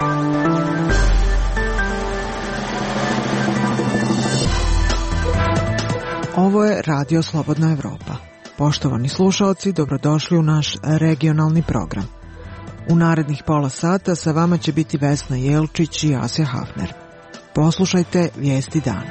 Ovo je Radio Slobodna Evropa. Poštovani slušaoci, dobrodošli u naš regionalni program. U narednih pola sata sa vama će biti Vesna Jelčić i Asja Hafner. Poslušajte vijesti dana.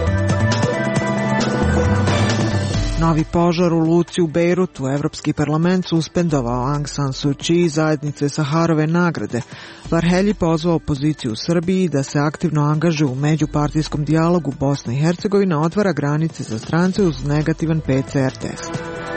Novi požar u luci u Bejrutu, Evropski parlament suspendovao Aung San Suu Kyi zajednice Saharove nagrade. Varhelji pozvao opoziciju u Srbiji da se aktivno angaže u međupartijskom dijalogu. Bosna i Hercegovina otvara granice za strance uz negativan PCR test.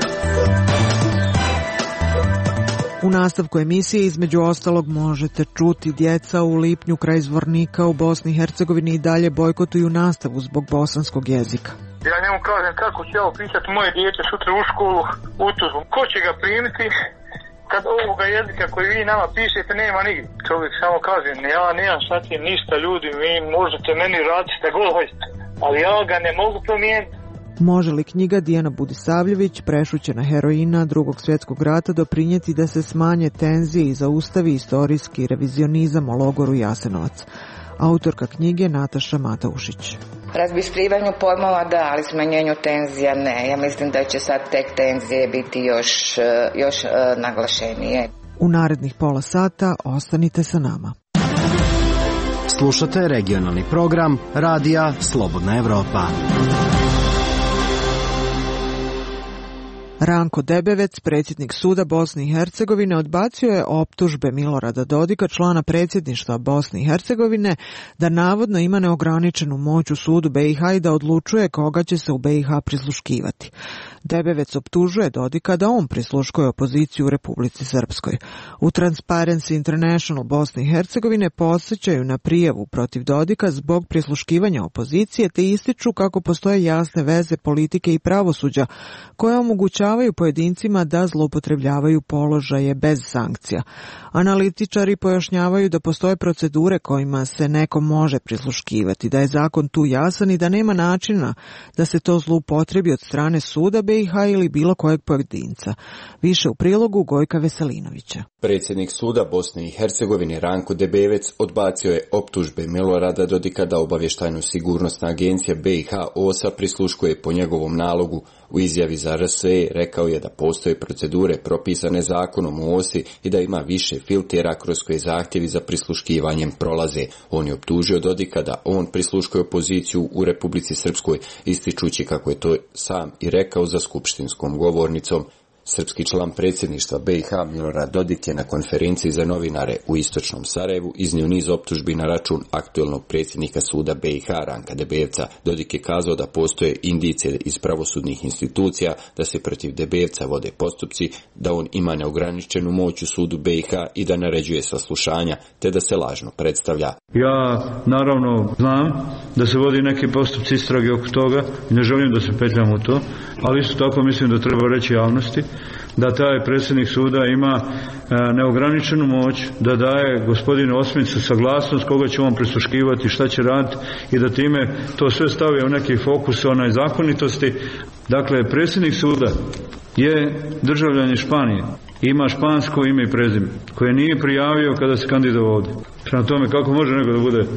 U nastavku emisije između ostalog možete čuti: djeca u lipnju kraj Zvornika u Bosni i Hercegovini i dalje bojkotuju nastavu zbog bosanskog jezika. Ja njemu kažem kako ću ja upisati moje dijete sutra u školu u Tuzlu. Ko će ga primiti kad ovoga jezika koji vi nama pišete nema nigdje? Čovjek samo kaže, ja nemam sa tim ništa, ljudi, vi možete meni raditi šta god hoćete, ali ja ga ne mogu promijeniti. Može li knjiga Dijana Budisavljević, prešućena heroina Drugog svjetskog rata, doprinijeti da se smanje tenzije i zaustavi istorijski revizionizam o logoru Jasenovac? Autorka knjige Nataša Mataušić. Razbistrivanju pojmova da, ali smanjenju tenzija ne. Ja mislim da će sad tek tenzije biti još naglašenije. U narednih pola sata ostanite sa nama. Slušate regionalni program Radija Slobodna Evropa. Ranko Debevec, predsjednik suda Bosne i Hercegovine, odbacio je optužbe Milorada Dodika, člana predsjedništva Bosne i Hercegovine, da navodno ima neograničenu moć u sudu BiH i da odlučuje koga će se u BiH prisluškivati. Debevec optužuje Dodika da on prisluškuje opoziciju u Republici Srpskoj. U Transparency International Bosne i Hercegovine podsjećaju na prijavu protiv Dodika zbog prisluškivanja opozicije, te ističu kako postoje jasne veze politike i pravosuđa koje omogućavaju pojedincima da zloupotrebljavaju položaje bez sankcija. Analitičari pojašnjavaju da postoje procedure kojima se neko može prisluškivati, da je zakon tu jasan i da nema načina da se to zloupotrebi od strane suda BiH ili bilo kojeg pojedinca. Više u prilogu Gojka Veselinovića. Predsjednik suda Bosne i Hercegovine Ranko Debevec odbacio je optužbe Milorada Dodika da obavještajno sigurnosna agencija BiH OSA prisluškuje po njegovom nalogu. U izjavi za RSE rekao je da postoje procedure propisane zakonom u OSI i da ima više filtera kroz koje zahtjevi za prisluškivanjem prolaze. On je optužio Dodika da on prisluškuje opoziciju u Republici Srpskoj, ističući kako je to sam i rekao za skupštinskom govornicom. Srpski član predsjedništva BiH Milorad Dodik je na konferenciji za novinare u istočnom Sarajevu iznio niz optužbi na račun aktuelnog predsjednika suda BiH Ranka Debevca. Dodik je kazao da postoje indicije iz pravosudnih institucija da se protiv Debevca vode postupci, da on ima neograničenu moć u sudu BiH i da naređuje saslušanja, te da se lažno predstavlja. Ja naravno znam da se vodi neki postupci istrage oko toga i ne želim da se petljam u to, ali isto tako mislim da treba reći javnosti da taj predsjednik suda ima neograničenu moć da daje gospodinu Osmicu saglasnost koga će on prisluškivati, šta će raditi i da time to sve stavi u neki fokus zakonitosti. Dakle, predsjednik suda je državljanin Španije, ima špansko ime i prezime koje nije prijavio kada se kandidovao ovdje. Prema tome, kako može neko da bude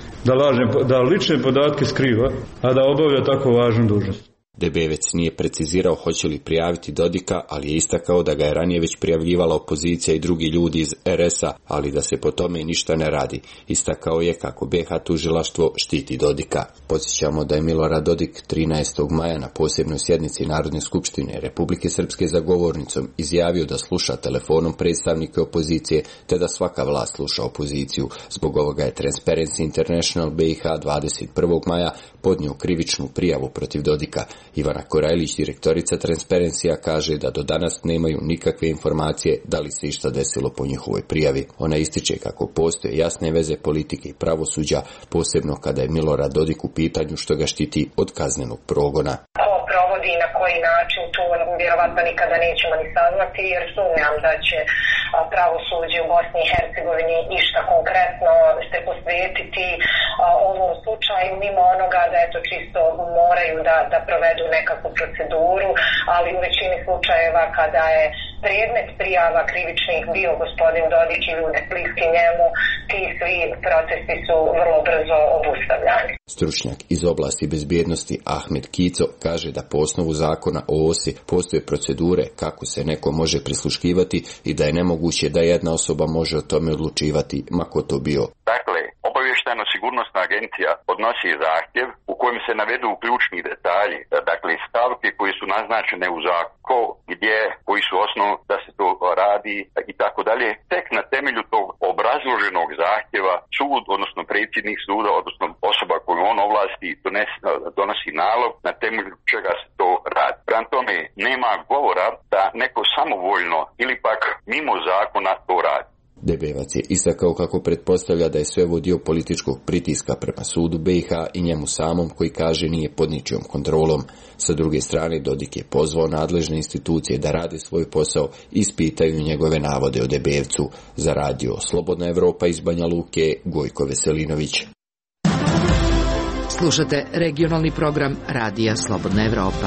da lične podatke skriva, a da obavlja tako važnu dužnost? Debevec nije precizirao hoće li prijaviti Dodika, ali je istakao da ga je ranije već prijavljivala opozicija i drugi ljudi iz RS-a, ali da se po tome ništa ne radi. Istakao je kako BiH tužilaštvo štiti Dodika. Podsjećamo da je Milorad Dodik 13. maja na posebnoj sjednici Narodne skupštine Republike Srpske za govornicom izjavio da sluša telefonom predstavnike opozicije, te da svaka vlast sluša opoziciju. Zbog ovoga je Transparency International BiH 21. maja podnio krivičnu prijavu protiv Dodika. Ivana Korajlić, direktorica Transparency-a, kaže da do danas nemaju nikakve informacije da li se išta desilo po njihovoj prijavi. Ona ističe kako postoje jasne veze politike i pravosuđa, posebno kada je Milorad Dodik u pitanju što ga štiti od kaznenog progona. Ko provodi i na koji način, tu vjerovatno nikada nećemo ni saznati, jer sumnjam da će pravosuđe u Bosni i Hercegovini išta konkretno se posvetiti ovom slučaju, mimo onoga da eto čisto moraju da provedu nekakvu proceduru, ali u većini slučajeva kada je predmet prijava krivičnih bio gospodin Dodik i ljudi bliski njemu, ti svi procesi su vrlo brzo obustavljani. Stručnjak iz oblasti bezbjednosti Ahmed Kico kaže da po osnovu zakona o OSI postoje procedure kako se neko može prisluškivati i da je nemoguće da jedna osoba može o tome odlučivati, ma ko to bio. Dakle, obavještajno-sigurnosna agencija podnosi zahtjev u kojem se navedu ključni detalji, dakle stavke koje su naznačene u zakonu, gdje, koji su osnov da se to radi i tako dalje. Tek na temelju tog obrazloženog zahtjeva sud, odnosno predsjednik suda, odnosno osoba koju on ovlasti, donosi nalog na temelju čega se to radi. Prema tome, nema govora da neko samovoljno ili pak mimo zakona to radi. Debevac je istakao kako pretpostavlja da je sve vodio političkog pritiska prema sudu BiH i njemu samom, koji kaže nije pod ničijom kontrolom. Sa druge strane, Dodik je pozvao nadležne institucije da rade svoj posao i ispitaju njegove navode o Debevcu. Za radio Slobodna Evropa iz Banja Luke, Gojko Veselinović. Slušate regionalni program Radija Slobodna Evropa.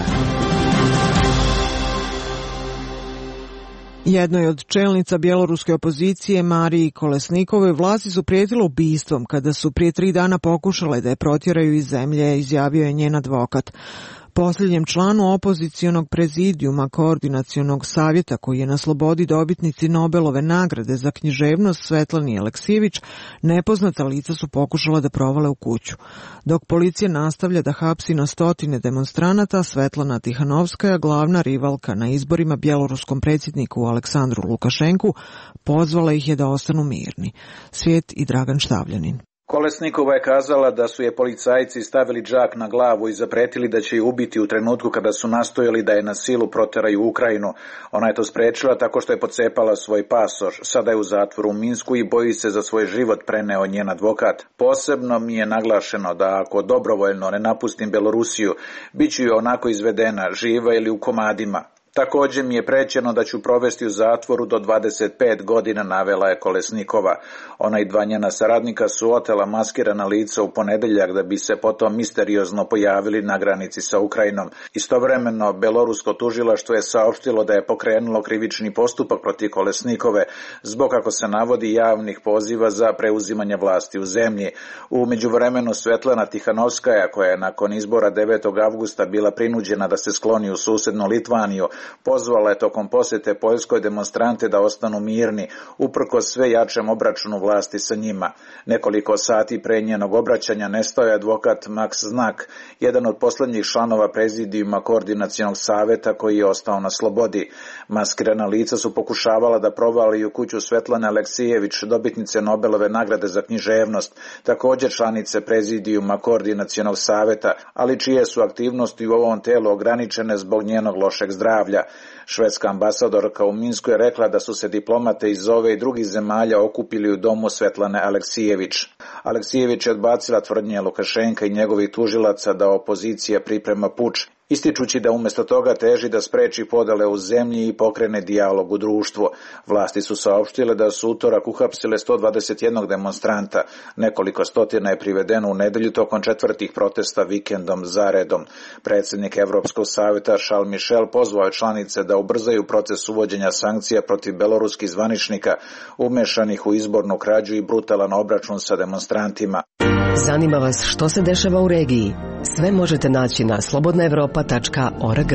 Jednoj od čelnica bjeloruske opozicije Mariji Kolesnikovoj vlasti su prijetile ubistvom kada su prije 3 dana pokušale da je protjeraju iz zemlje, izjavio je njen advokat. Posljednjem članu opozicionog prezidijuma Koordinacionog savjeta, koji je na slobodi dobitnici Nobelove nagrade za književnost Svetlani Aleksijević, nepoznata lica su pokušala da provale u kuću. Dok policija nastavlja da hapsi na stotine demonstranata, Svetlana Tihanovskaja, glavna rivalka na izborima bjeloruskom predsjedniku Aleksandru Lukašenku, pozvala ih je da ostanu mirni. Svijet i Dragan Štavljanin. Kolesnikova je kazala da su je policajci stavili džak na glavu i zapretili da će je ubiti u trenutku kada su nastojali da je na silu proteraju u Ukrajinu. Ona je to sprečila tako što je pocepala svoj pasoš. Sada je u zatvoru u Minsku i boji se za svoj život, preneo njen advokat. Posebno mi je naglašeno da ako dobrovoljno ne napustim Belorusiju, bit ću joj onako izvedena, živa ili u komadima. Također mi je prećeno da ću provesti u zatvoru do 25 godina, navela je Kolesnikova. Ona i 2 njena saradnika su otela maskirana lica u ponedjeljak da bi se potom misteriozno pojavili na granici sa Ukrajinom. Istovremeno, belorusko tužilaštvo je saopštilo da je pokrenulo krivični postupak protiv Kolesnikove zbog, kako se navodi, javnih poziva za preuzimanje vlasti u zemlji. U međuvremenu Svetlana Tihanovskaja, koja je nakon izbora 9. avgusta bila prinuđena da se skloni u susjednu Litvaniju, pozvala je tokom posjete Poljskoj demonstrante da ostanu mirni, uprkos sve jačem obračunu vlasti sa njima. Nekoliko sati pre njenog obraćanja nestao je advokat Max Znak, jedan od posljednjih članova prezidijuma Koordinacionog savjeta koji je ostao na slobodi. Maskirana lica su pokušavala da provali u kuću Svetlane Aleksijević, dobitnice Nobelove nagrade za književnost, također članice prezidijuma Koordinacionog savjeta, ali čije su aktivnosti u ovom telu ograničene zbog njenog lošeg zdravlja. Švedska ambasadorka u Minsku je rekla da su se diplomate iz ove i drugih zemalja okupili u domu Svetlane Aleksijević. Aleksijević je odbacila tvrdnje Lukašenka i njegovih tužilaca da opozicija priprema puč, ističući da umjesto toga teži da spreči podele u zemlji i pokrene dijalog u društvu. Vlasti su saopštile da su utorak uhapsile 121 demonstranta. Nekoliko stotina je privedeno u nedjelju tokom 4. protesta vikendom zaredom. Predsjednik Evropskog savjeta Charles Michel pozvao je članice da ubrzaju proces uvođenja sankcija protiv beloruskih zvaničnika umešanih u izbornu krađu i brutalan obračun sa demonstrantima. Zanima vas što se dešava u regiji? Sve možete naći na slobodnaevropa.org.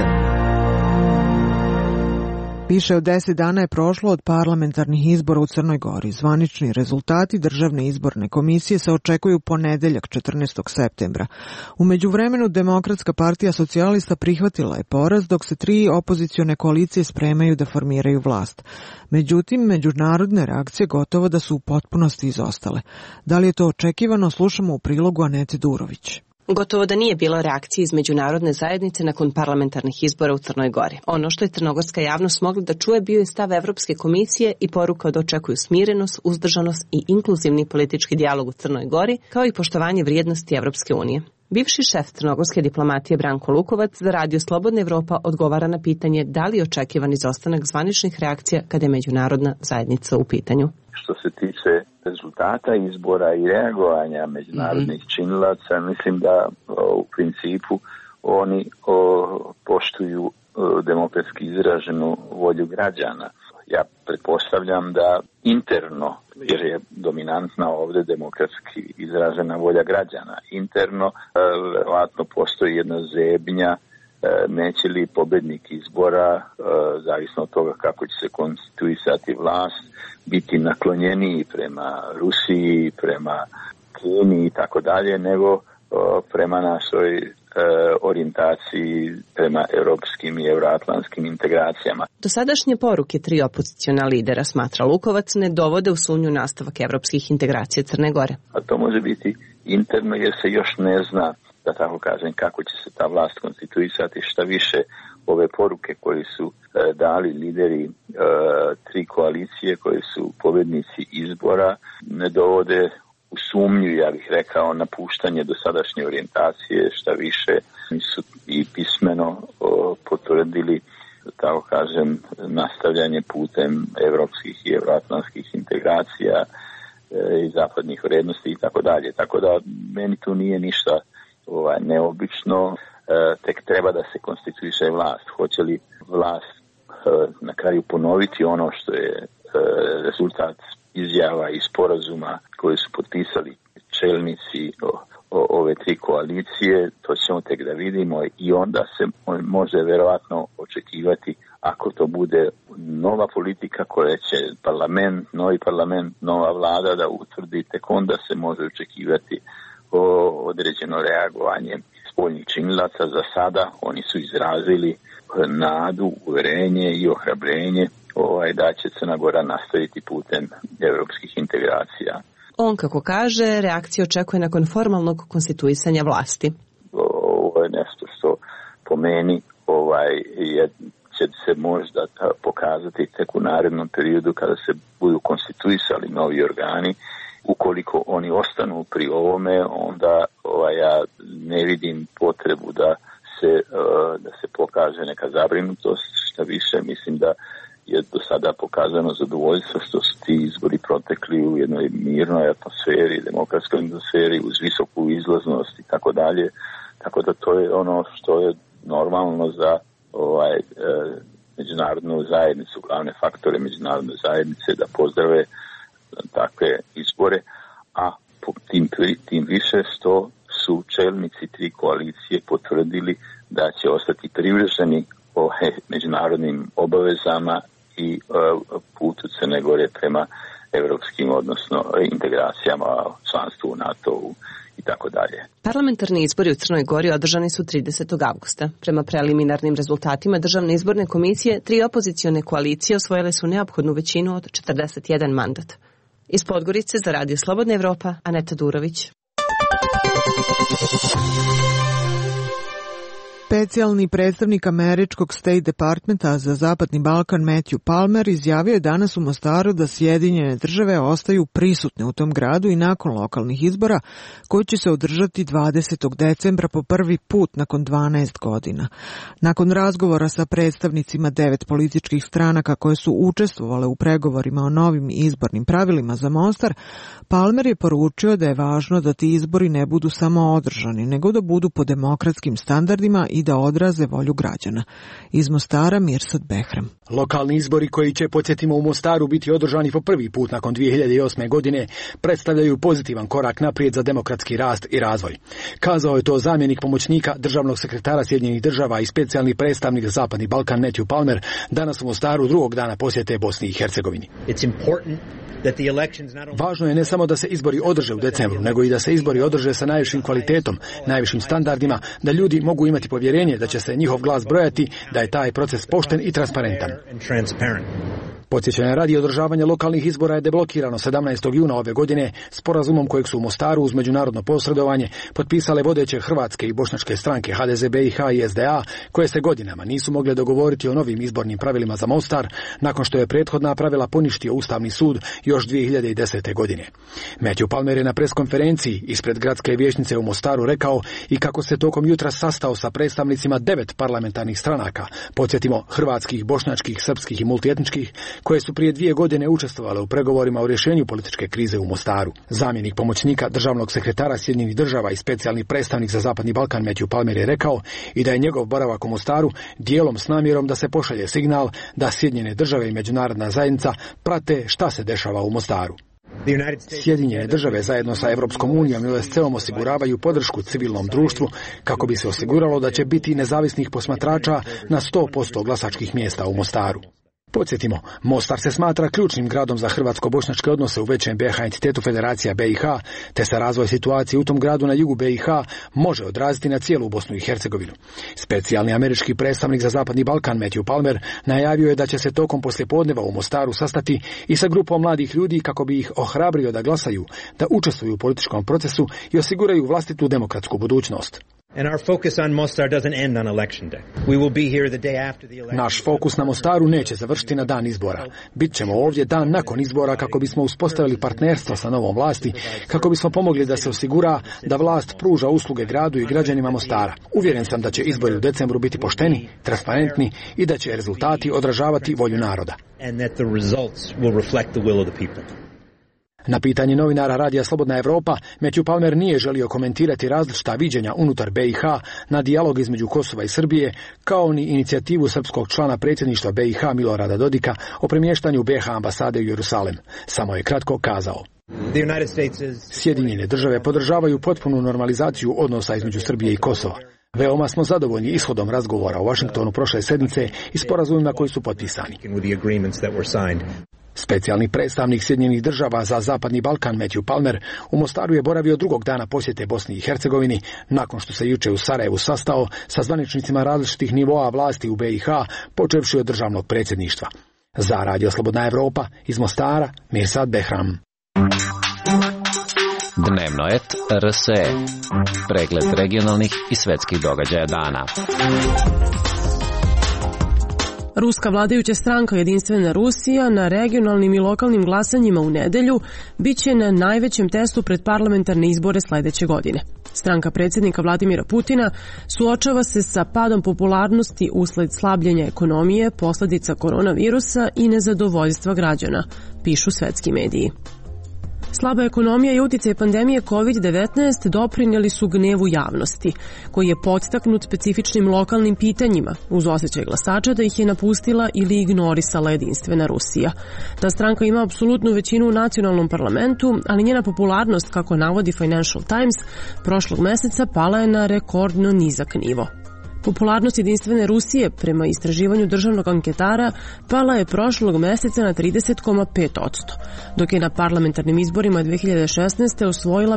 Više od 10 dana je prošlo od parlamentarnih izbora u Crnoj Gori. Zvanični rezultati Državne izborne komisije se očekuju ponedjeljak 14. septembra. U međuvremenu Demokratska partija socijalista prihvatila je poraz, dok se 3 opozicione koalicije spremaju da formiraju vlast. Međutim, međunarodne reakcije gotovo da su u potpunosti izostale. Da li je to očekivano, slušamo u prilogu Anete Durović. Gotovo da nije bilo reakcije iz međunarodne zajednice nakon parlamentarnih izbora u Crnoj Gori. Ono što je crnogorska javnost mogla da čuje bio je stav Evropske komisije i poruka da očekuju smirenost, uzdržanost i inkluzivni politički dijalog u Crnoj Gori, kao i poštovanje vrijednosti Evropske unije. Bivši šef crnogorske diplomatije Branko Lukovac za Radio Slobodna Evropa odgovara na pitanje da li je očekivan izostanak zvaničnih reakcija kada je međunarodna zajednica u pitanju. Što se tiče rezultata izbora i reagovanja međunarodnih činilaca, mislim da u principu oni poštuju demokratski izraženu volju građana. Ja pretpostavljam da interno, jer je dominantna ovdje demokratski izražena volja građana, interno verovatno postoji jedna zebnja, neće li pobednik izbora, zavisno od toga kako će se konstituisati vlast, biti naklonjeniji prema Rusiji, prema Kini i tako dalje, nego prema našoj orijentaciji prema europskim i euroatlantskim integracijama. Dosadašnje poruke tri opoziciona lidera, smatra Lukovac, ne dovode u sumnju nastavak evropskih integracija Crne Gore. A to može biti interno jer se još ne zna, da tako kažem, kako će se ta vlast konstituisati. Šta više, ove poruke koje su dali lideri tri koalicije koji su pobjednici izbora ne dovode u sumnju, ja bih rekao, napuštanje dosadašnje orijentacije. Šta više, su i pismeno potvrdili, da tako kažem, nastavljanje putem evropskih i euroatlantskih integracija i zapadnih vrijednosti i tako dalje. Tako da meni tu nije ništa neobično, tek treba da se konstituiše vlast. Hoće li vlast na kraju ponoviti ono što je rezultat izjava i sporazuma koje su potpisali čelnici ove tri koalicije, to ćemo tek da vidimo i onda se može verovatno očekivati, ako to bude nova politika koja će novi parlament, nova vlada da utvrdi, tek onda se može očekivati određeno reagovanje spoljnih činilaca. Za sada oni su izrazili nadu, uverenje i ohrabrenje da će Crna Gora nastaviti putem evropskih integracija. On, kako kaže, reakciju očekuje nakon formalnog konstituisanja vlasti. Ovo je nešto što po meni će se možda pokazati tek u narednom periodu kada se budu konstituisali novi organi. Ukoliko oni ostanu pri ovome, onda ja ne vidim potrebu da se pokaže neka zabrinutost. Šta više, mislim da je do sada pokazano zadovoljstvo što su ti izbori protekli u jednoj mirnoj atmosferi, demokratskoj atmosferi, uz visoku izlaznost i tako dalje. Tako da to je ono što je normalno za međunarodnu zajednicu, glavne faktore međunarodne zajednice da pozdrave takve izbore, a tim više što su čelnici tri koalicije potvrdili da će ostati privrženi međunarodnim obavezama i putu Crne Gore prema evropskim, odnosno integracijama, članstvu u NATO-u i tako dalje. Parlamentarni izbori u Crnoj Gori održani su 30. avgusta. Prema preliminarnim rezultatima Državne izborne komisije, tri opozicione koalicije osvojile su neophodnu većinu od 41 mandat. Iz Podgorice za Radio Slobodna Evropa, Aneta Durović. Specijalni predstavnik američkog State Departmenta za Zapadni Balkan Matthew Palmer izjavio je danas u Mostaru da Sjedinjene države ostaju prisutne u tom gradu i nakon lokalnih izbora koji će se održati 20. decembra po prvi put nakon 12 godina. Nakon razgovora sa predstavnicima 9 političkih stranaka koje su učestvovale u pregovorima o novim izbornim pravilima za Mostar, Palmer je poručio da je važno da ti izbori ne budu samo održani, nego da budu po demokratskim standardima i da odraze volju građana. Iz Mostara Mirsad Behram. Lokalni izbori koji će, podsjetimo, u Mostaru biti održani po prvi put nakon 2008. godine predstavljaju pozitivan korak naprijed za demokratski rast i razvoj. Kazao je to zamjenik pomoćnika državnog sekretara Sjedinjenih država i specijalni predstavnik za Zapadni Balkan Matthew Palmer danas u Mostaru drugog dana posjete Bosni i Hercegovini. Važno je ne samo da se izbori održe u decembru, nego i da se izbori održe sa najvišim kvalitetom, najvišim standardima, da ljudi mogu imati povjerenje da će se njihov glas brojati, da je taj proces pošten i transparentan. Podsjećanje radi održavanja lokalnih izbora je deblokirano 17. juna ove godine sporazumom kojeg su u Mostaru uz međunarodno posredovanje potpisale vodeće hrvatske i bošnjačke stranke HDZ, BiH i SDA, koje se godinama nisu mogle dogovoriti o novim izbornim pravilima za Mostar, nakon što je prethodna pravila poništio Ustavni sud još 2010. godine. Matthew Palmer je na preskonferenciji ispred gradske vijećnice u Mostaru rekao i kako se tokom jutra sastao sa predstavnicima 9 parlamentarnih stranaka, podsjetimo hrvatskih, bošnjačkih, srpskih i multietničkih, koje su prije 2 godine učestvovale u pregovorima o rješenju političke krize u Mostaru. Zamjenik pomoćnika državnog sekretara Sjedinjenih država i specijalni predstavnik za Zapadni Balkan Matthew Palmer je rekao i da je njegov boravak u Mostaru dijelom s namjerom da se pošalje signal da Sjedinjene države i međunarodna zajednica prate šta se dešava u Mostaru. Sjedinjene države zajedno sa Europskom unijom i OSCE-om osiguravaju podršku civilnom društvu kako bi se osiguralo da će biti nezavisnih posmatrača na 100% glasačkih mjesta u Mostaru. Podsjetimo, Mostar se smatra ključnim gradom za hrvatsko-bošnjačke odnose u većem BiH entitetu Federacija BiH, te se razvoj situacije u tom gradu na jugu BiH može odraziti na cijelu Bosnu i Hercegovinu. Specijalni američki predstavnik za Zapadni Balkan Matthew Palmer najavio je da će se tokom poslijepodneva u Mostaru sastati i sa grupom mladih ljudi kako bi ih ohrabrio da glasaju, da učestvuju u političkom procesu i osiguraju vlastitu demokratsku budućnost. Naš fokus na Mostaru neće završiti na dan izbora. Bićemo ovdje dan nakon izbora kako bismo uspostavili partnerstvo sa novom vlasti, kako bismo pomogli da se osigura da vlast pruža usluge gradu i građanima Mostara. Uvjeren sam da će izbori u decembru biti pošteni, transparentni i da će rezultati odražavati volju naroda. Na pitanje novinara Radija Slobodna Evropa, Matthew Palmer nije želio komentirati različita viđenja unutar BiH na dijalog između Kosova i Srbije, kao ni inicijativu srpskog člana predsjedništva BiH Milorada Dodika o premještanju BiH ambasade u Jerusalem. Samo je kratko kazao: Sjedinjene države podržavaju potpunu normalizaciju odnosa između Srbije i Kosova. Veoma smo zadovoljni ishodom razgovora u Washingtonu prošle sedmice i sporazumima koji su potpisani. Specijalni predstavnik Sjedinjenih država za Zapadni Balkan Matthew Palmer u Mostaru je boravio drugog dana posjete Bosni i Hercegovini, nakon što se juče u Sarajevu sastao sa zvaničnicima različitih nivoa vlasti u BiH, počevši od državnog predsjedništva. Za Radio Slobodna Evropa iz Mostara, Mirsad Behram. Dnevno et RSE. Pregled regionalnih i svetskih događaja dana. Ruska vladajuća stranka Jedinstvena Rusija na regionalnim i lokalnim glasanjima u nedelju biće na najvećem testu pred parlamentarne izbore sledeće godine. Stranka predsjednika Vladimira Putina suočava se sa padom popularnosti usled slabljenja ekonomije, posljedica koronavirusa i nezadovoljstva građana, pišu svetski mediji. Slaba ekonomija i utjecaj pandemije COVID-19 doprinijeli su gnevu javnosti, koji je podstaknut specifičnim lokalnim pitanjima, uz osjećaj glasača da ih je napustila ili ignorisala Jedinstvena Rusija. Ta stranka ima apsolutnu većinu u nacionalnom parlamentu, ali njena popularnost, kako navodi Financial Times, prošlog meseca pala je na rekordno nizak nivo. Popularnost Jedinstvene Rusije, prema istraživanju državnog anketara, pala je prošlog meseca na 30,5%, dok je na parlamentarnim izborima 2016. osvojila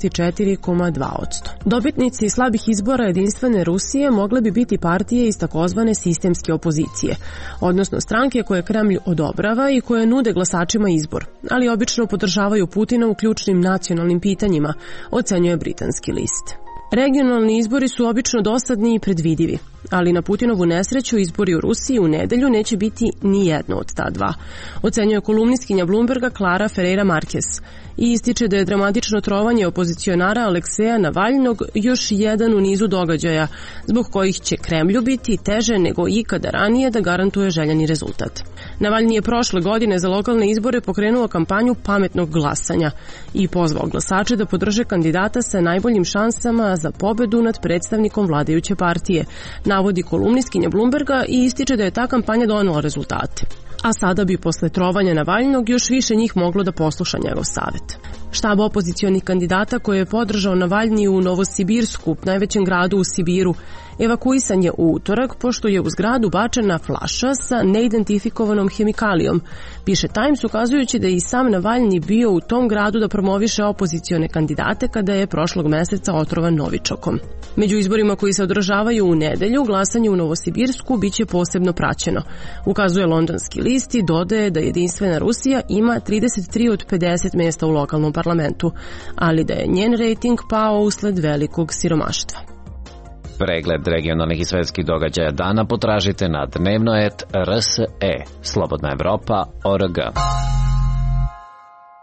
54,2%. Dobitnici slabih izbora Jedinstvene Rusije mogle bi biti partije iz takozvane sistemske opozicije, odnosno stranke koje Kremlj odobrava i koje nude glasačima izbor, ali obično podržavaju Putina u ključnim nacionalnim pitanjima, ocenjuje britanski list. Regionalni izbori su obično dosadni i predvidivi, ali na Putinovu nesreću izbori u Rusiji u nedelju neće biti ni jedno od ta dva, ocenjuje kolumnistkinja Bloomberga Clara Ferreira Marquez i ističe da je dramatično trovanje opozicionara Alekseja Navalnog još jedan u nizu događaja, zbog kojih će Kremlju biti teže nego ikada ranije da garantuje željeni rezultat. Navalni je prošle godine za lokalne izbore pokrenuo kampanju pametnog glasanja i pozvao glasače da podrže kandidata sa najboljim šansama za pobedu nad predstavnikom vladajuće partije, navodi kolumnistkinja Bloomberga i ističe da je ta kampanja donela rezultate. A sada bi posle trovanja Navalnog još više njih moglo da posluša njegov savjet. Štab opozicionih kandidata koji je podržao Navalnji u Novosibirsku, najvećem gradu u Sibiru, evakuisan je u utorak pošto je u zgradu bačena flaša sa neidentifikovanom hemikalijom, piše Times, ukazujući da je i sam Navalnji bio u tom gradu da promoviše opozicione kandidate kada je prošlog meseca otrovan novičokom. Među izborima koji se održavaju u nedelju, glasanje u Novosibirsku biće posebno praćeno, ukazuje londonski list i dodaje da Jedinstvena Rusija ima 33 od 50 mjesta u lokalnom parlamentu, ali da je njen rejting pao usled velikog siromaštva. Pregled regionalnih i svetskih događaja dana potražite na dnevno.rt.rs.e. Slobodna Evropa.org.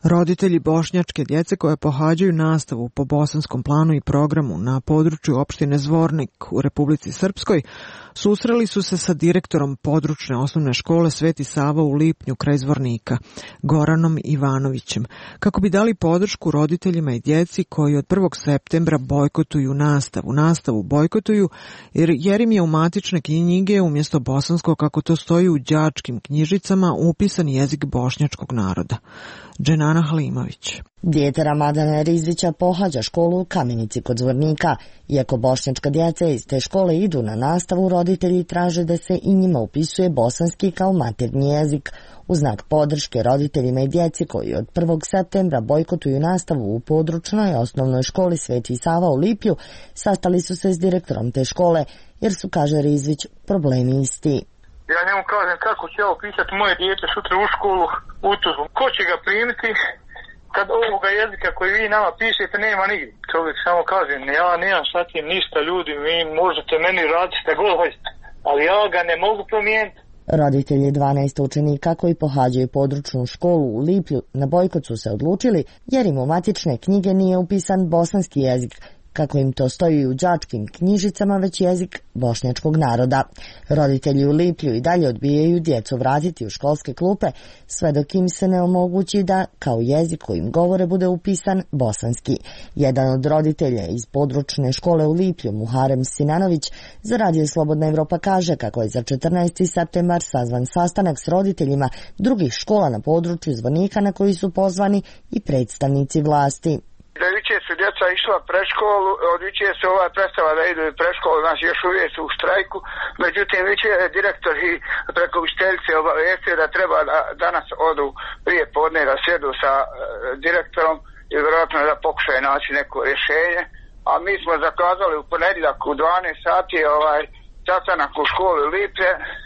Roditelji bošnjačke djece koje pohađaju nastavu po bosanskom planu i programu na području opštine Zvornik u Republici Srpskoj susreli su se sa direktorom područne osnovne škole Sveti Sava u Lipnju kraj Zvornika, Goranom Ivanovićem, kako bi dali podršku roditeljima i djeci koji od 1. septembra bojkotuju nastavu. Nastavu bojkotuju jer im je u matične knjige umjesto bosanskog, kako to stoji u đačkim knjižicama, upisan jezik bošnjačkog naroda. Dženana Halimović. Dijete Ramadana Rizvića pohađa školu u Kamenici kod Zvornika. Iako bošnjačka djeca iz te škole idu na nastavu, roditelji traže da se i njima upisuje bosanski kao maternji jezik. U znak podrške roditeljima i djeci koji od 1. septembra bojkotuju nastavu u područnoj osnovnoj školi Sveti Sava u Liplju, sastali su se s direktorom te škole, jer su, kaže Rizvić, problemi isti. Ja njemu kažem kako će ja upisati moje dijete sutra u školu u Tuzlu. Ko će ga primiti kad ovoga jezika koji vi nama pišete nema nigdje? Čovjek samo kaže, ja nemam sa tim ništa, ljudi, vi možete meni raditi šta god hoćete, ali ja ga ne mogu promijeniti. Roditelji 12 učenika koji pohađaju područnu školu u Liplju na bojkot su se odlučili jer im u matične knjige nije upisan bosanski jezik, kako im to stoji u đačkim knjižicama, već jezik bošnjačkog naroda. Roditelji u Liplju i dalje odbijaju djecu vratiti u školske klupe, sve dok im se ne omogući da kao jezik kojim govore bude upisan bosanski. Jedan od roditelja iz područne škole u Liplju, Muharem Sinanović, za Radio Slobodna Evropa kaže kako je za 14. septembar sazvan sastanak s roditeljima drugih škola na području Zvornika na koji su pozvani i predstavnici vlasti. Da jučer su djeca išla preškolu, od jučer se prestala da idu preškolu, znači još uvijek su u štrajku, međutim jučer je direktor i preko učiteljice obavijestio da treba da danas odu prije podne da sjedu sa direktorom i vjerojatno da pokušaju naći neko rješenje, a mi smo zakazali u ponedjeljak u 12 sati sastanak u školi Liplje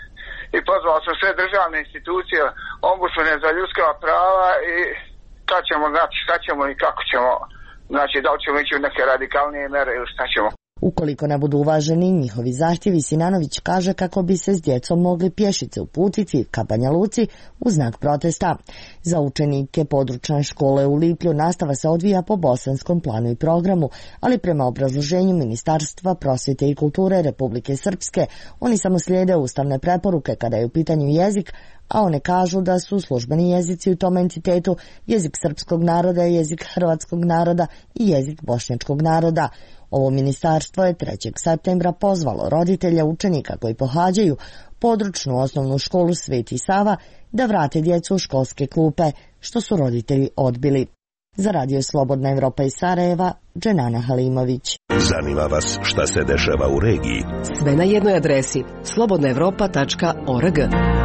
i pozvali smo sve državne institucije, ombudsmane za ljudska prava i šta ćemo, znači šta ćemo i kako ćemo. Znači, da li ćemo ići u neke radikalnije mere ili šta ćemo? Ukoliko ne budu uvaženi njihovi zahtjevi, Sinanović kaže kako bi se s djecom mogli pješice uputiti ka Banja Luci u znak protesta. Za učenike područne škole u Liplju nastava se odvija po bosanskom planu i programu, ali prema obrazloženju Ministarstva prosvjete i kulture Republike Srpske, oni samo slijede ustavne preporuke kada je u pitanju jezik, a one kažu da su službeni jezici u tom entitetu jezik srpskog naroda, jezik hrvatskog naroda i jezik bošnjačkog naroda. Ovo ministarstvo je 3. septembra pozvalo roditelja učenika koji pohađaju područnu osnovnu školu Sveti Sava da vrate djecu u školske klupe, što su roditelji odbili. Za Radio Slobodna Evropa iz Sarajeva, Dženana Halimović. Zanima vas šta se dešava u regiji? Sve na jednoj adresi slobodnaevropa.org.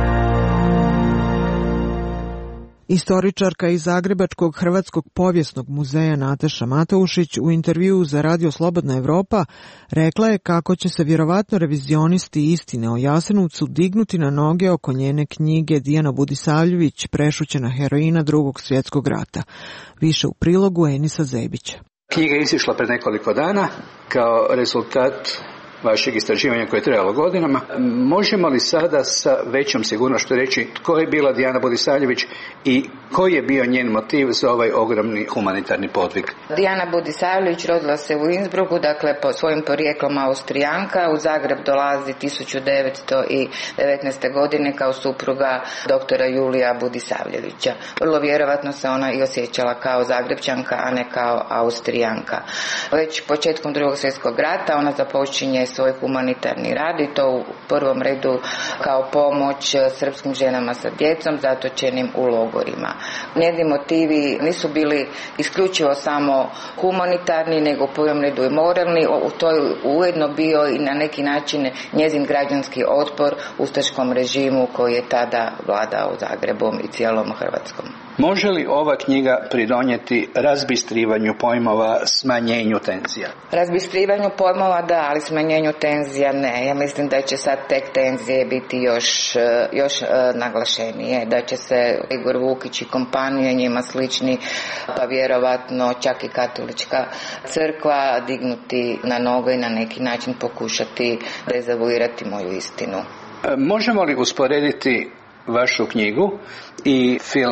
Istoričarka iz Zagrebačkog Hrvatskog povijesnog muzeja Nataša Mataušić u intervjuu za Radio Slobodna Evropa rekla je kako će se vjerovatno revizionisti istine o Jasenovcu dignuti na noge oko njene knjige Dijana Budisavljević Prešućena heroina Drugog svjetskog rata. Više u prilogu Enisa Zebića. Knjiga je izišla pred nekoliko dana kao rezultat vašeg istraživanja koje je trajalo godinama. Možemo li sada sa većom sigurnošću reći tko je bila Dijana Budisavljević i koji je bio njen motiv za ovaj ogromni humanitarni podvig? Dijana Budisavljević rodila se u Innsbrucku, dakle po svojim porijeklom Austrijanka. U Zagreb dolazi 1919. godine kao supruga doktora Julija Budisavljevića. Vrlo vjerovatno se ona i osjećala kao Zagrebčanka, a ne kao Austrijanka. Već početkom Drugog svjetskog rata ona započinje svoj humanitarni rad i to u prvom redu kao pomoć srpskim ženama sa djecom zatočenim u logorima. Njezini motivi nisu bili isključivo samo humanitarni, nego u prvom redu i moralni. To je ujedno bio i na neki način njezin građanski otpor ustaškom režimu koji je tada vladao Zagrebom i cijelom Hrvatskom. Može li ova knjiga pridonijeti razbistrivanju pojmova, smanjenju tenzija? Razbistrivanju pojmova da, ali smanjenju tenzija ne. Ja mislim da će sad tek tenzije biti još naglašenije, da će se Igor Vukić i kompanije njima slični, pa vjerovatno čak i katolička crkva dignuti na noge i na neki način pokušati dezavuirati moju istinu. Možemo li usporediti vašu knjigu i film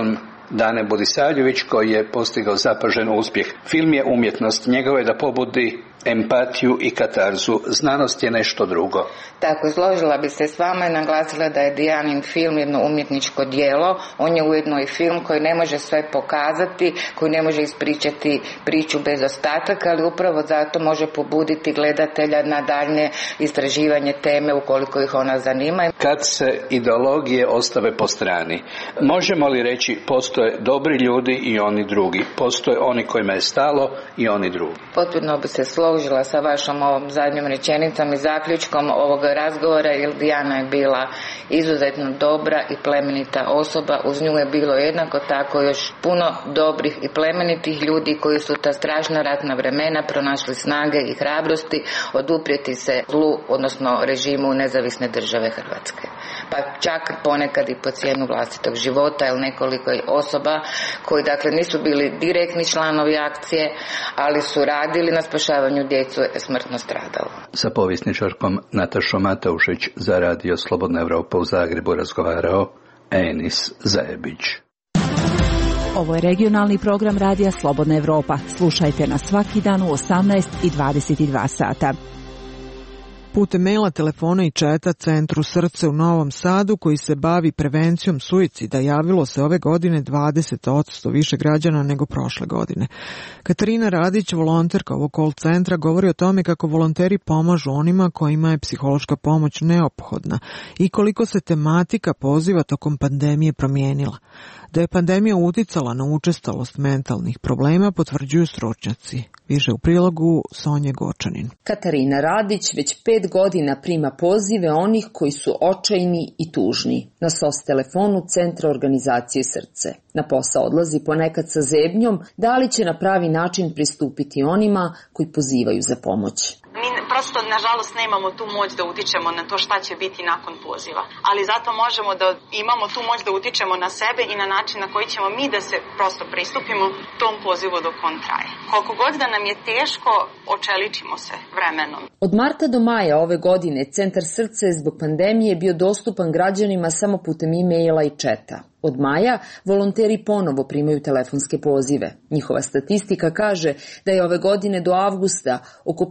Dane Budisavljević koji je postigao zapažen uspjeh. Film je umjetnost, njegovo je da pobudi empatiju i katarzu. Znanost je nešto drugo. Tako, složila bi se s vama i naglasila da je Dijanin film jedno umjetničko djelo. On je ujedno i film koji ne može sve pokazati, koji ne može ispričati priču bez ostataka, ali upravo zato može pobuditi gledatelja na daljnje istraživanje teme ukoliko ih ona zanima. Kad se ideologije ostave po strani, možemo li reći postoje dobri ljudi i oni drugi? Postoje oni kojima je stalo i oni drugi. Potpuno bi se složila sa vašom ovom zadnjom rečenicom i zaključkom ovog razgovora, jer Dijana je bila izuzetno dobra i plemenita osoba. Uz nju je bilo jednako tako još puno dobrih i plemenitih ljudi koji su ta strašna ratna vremena pronašli snage i hrabrosti oduprijeti se zlu, odnosno režimu nezavisne države Hrvatske. Pa čak ponekad i po cijenu vlastitog života, ili nekoliko osoba koji dakle nisu bili direktni članovi akcije, ali su radili na spašavanju djecu je smrtno stradalo. Sa povjesničarkom Natašom Mataušić za Radio Slobodna Evropa u Zagrebu razgovarao Enis Zajebić. Ovo je regionalni program Radija Slobodna Evropa. Slušajte nas svaki dan u 18 i 22 sata. Putem maila, telefona i četa Centru Srce u Novom Sadu, koji se bavi prevencijom suicida, javilo se ove godine 20% više građana nego prošle godine. Katarina Radić, volonterka ovog call centra, govori o tome kako volonteri pomažu onima kojima je psihološka pomoć neophodna i koliko se tematika poziva tokom pandemije promijenila. Da je pandemija uticala na učestalost mentalnih problema potvrđuju stručnjaci. Više u prilogu Sonje Gočanin. Katarina Radić već 5 godina prima pozive onih koji su očajni i tužni. Na SOS telefonu Centra organizacije Srce. Na posao odlazi ponekad sa zebnjom, da li će na pravi način pristupiti onima koji pozivaju za pomoć. Mi prosto, nažalost, nemamo tu moć da utičemo na to šta će biti nakon poziva. Ali zato možemo da imamo tu moć da utičemo na sebe i na način na koji ćemo mi da se prosto pristupimo tom pozivu dok on traje. Koliko god da nam je teško, očeličimo se vremenom. Od marta do maja ove godine Centar Srce zbog pandemije bio dostupan građanima samo putem e-maila i četa. Od maja volonteri ponovo primaju telefonske pozive. Njihova statistika kaže da je ove godine do avgusta oko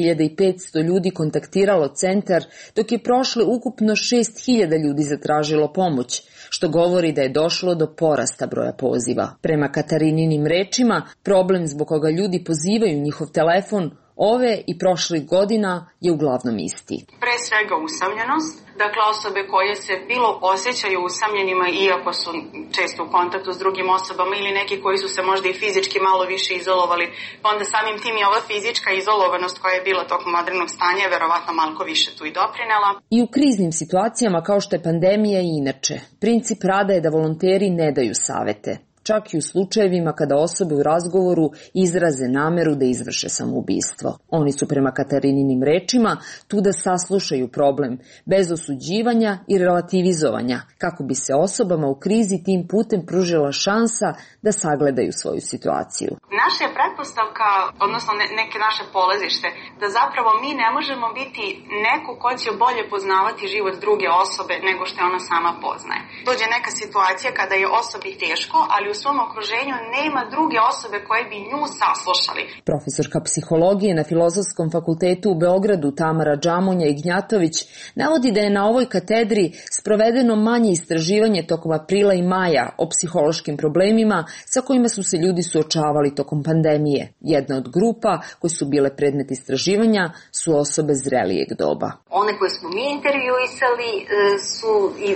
5500 ljudi kontaktiralo centar, dok je prošle ukupno 6000 ljudi zatražilo pomoć, što govori da je došlo do porasta broja poziva. Prema Katarininim rečima, problem zbog koga ljudi pozivaju njihov telefon ove i prošlih godina je uglavnom isti. Pre svega usamljenost, dakle osobe koje se bilo osjećaju usamljenima iako su često u kontaktu s drugim osobama ili neki koji su se možda i fizički malo više izolovali, pa onda samim tim i ova fizička izolovanost koja je bila tokom vanrednog stanja je verovatno malo više tu i doprinela. I u kriznim situacijama kao što je pandemija i inače, princip rada je da volonteri ne daju savete. Čak i u slučajevima kada osobe u razgovoru izraze nameru da izvrše samoubistvo. Oni su prema Katarininim rečima tu da saslušaju problem, bez osuđivanja i relativizovanja, kako bi se osobama u krizi tim putem pružila šansa da sagledaju svoju situaciju. Naša je pretpostavka, odnosno neke naše polazište, da zapravo mi ne možemo biti neko ko će bolje poznavati život druge osobe nego što je ona sama poznaje. Dođe neka situacija kada je osobi teško, ali u svom okruženju nema druge osobe koje bi nju saslušali. Profesorka psihologije na Filozofskom fakultetu u Beogradu Tamara Džamonja Ignjatović navodi da je na ovoj katedri sprovedeno manje istraživanje tokom aprila i maja o psihološkim problemima sa kojima su se ljudi suočavali tokom pandemije. Jedna od grupa koje su bile predmet istraživanja su osobe zrelijeg doba. One koje smo mi intervjuisali su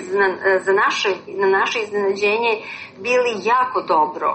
na naše iznenađenje bili jako dobro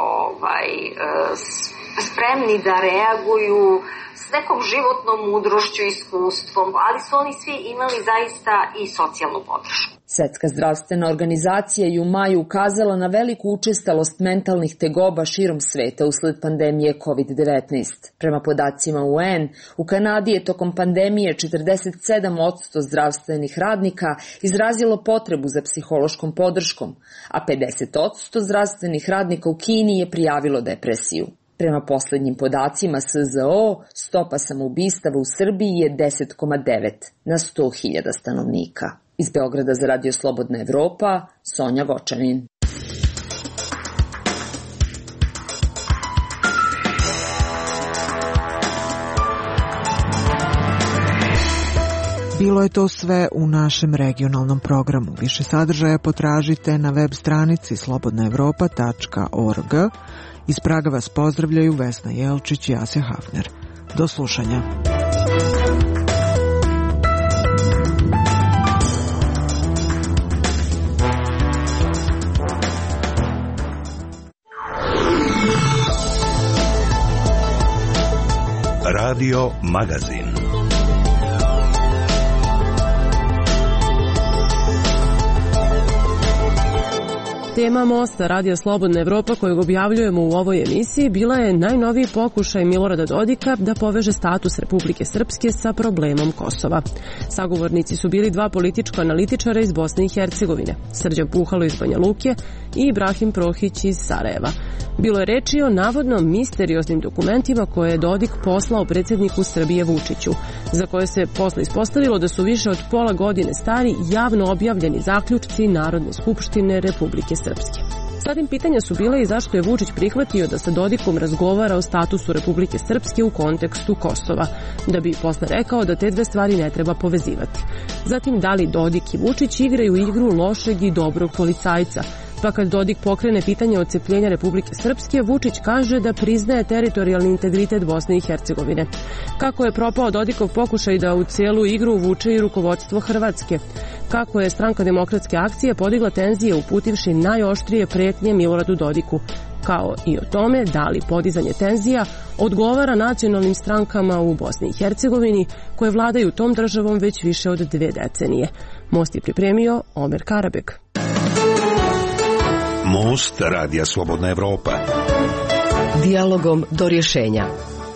spremni da reaguju s nekom životnom mudrošću i iskustvom, ali su oni svi imali zaista i socijalnu podršku. Svetska zdravstvena organizacija je u maju ukazala na veliku učestalost mentalnih tegoba širom sveta usled pandemije COVID-19. Prema podacima UN, u Kanadi je tokom pandemije 47% zdravstvenih radnika izrazilo potrebu za psihološkom podrškom, a 50% zdravstvenih radnika u Kini je prijavilo depresiju. Prema poslednjim podacima SZO, stopa samoubistava u Srbiji je 10,9 na 100.000 stanovnika. Iz Beograda za Radio Slobodna Evropa, Sonja Gočanin. bilo je to sve u našem regionalnom programu. Više sadržaja potražite na web stranici slobodnaevropa.org. Iz Praga vas pozdravljaju Vesna Jelčić i Asja Hafner. Do slušanja. Radio Magazin. Tema Mosta Radio Slobodna Evropa kojeg objavljujemo u ovoj emisiji bila je najnoviji pokušaj Milorada Dodika da poveže status Republike Srpske sa problemom Kosova. Sagovornici su bili dva politička analitičara iz Bosne i Hercegovine, Srđan Puhalo iz Banja Luke i Ibrahim Prohić iz Sarajeva. Bilo je reči o navodno misterioznim dokumentima koje je Dodik poslao predsjedniku Srbije Vučiću, za koje se posle ispostavilo da su više od pola godine stari javno objavljeni zaključci Narodne skupštine Republike Srpske. Zatim pitanja su bile i zašto je Vučić prihvatio da sa Dodikom razgovara o statusu Republike Srpske u kontekstu Kosova, da bi posle rekao da te dve stvari ne treba povezivati. Zatim da li Dodik i Vučić igraju igru lošeg i dobrog policajca, pa kad Dodik pokrene pitanje odcepljenja Republike Srpske, Vučić kaže da priznaje teritorijalni integritet Bosne i Hercegovine. Kako je propao Dodikov pokušaj da u cijelu igru uvuče i rukovodstvo Hrvatske? Kako je Stranka demokratske akcije podigla tenzije uputivši najoštrije pretnje Miloradu Dodiku? Kao i o tome da li podizanje tenzija odgovara nacionalnim strankama u Bosni i Hercegovini koje vladaju tom državom već više od 2 decenije. Most je pripremio Omer Karabek. Most Radija Slobodna Evropa. Dijalogom do rješenja.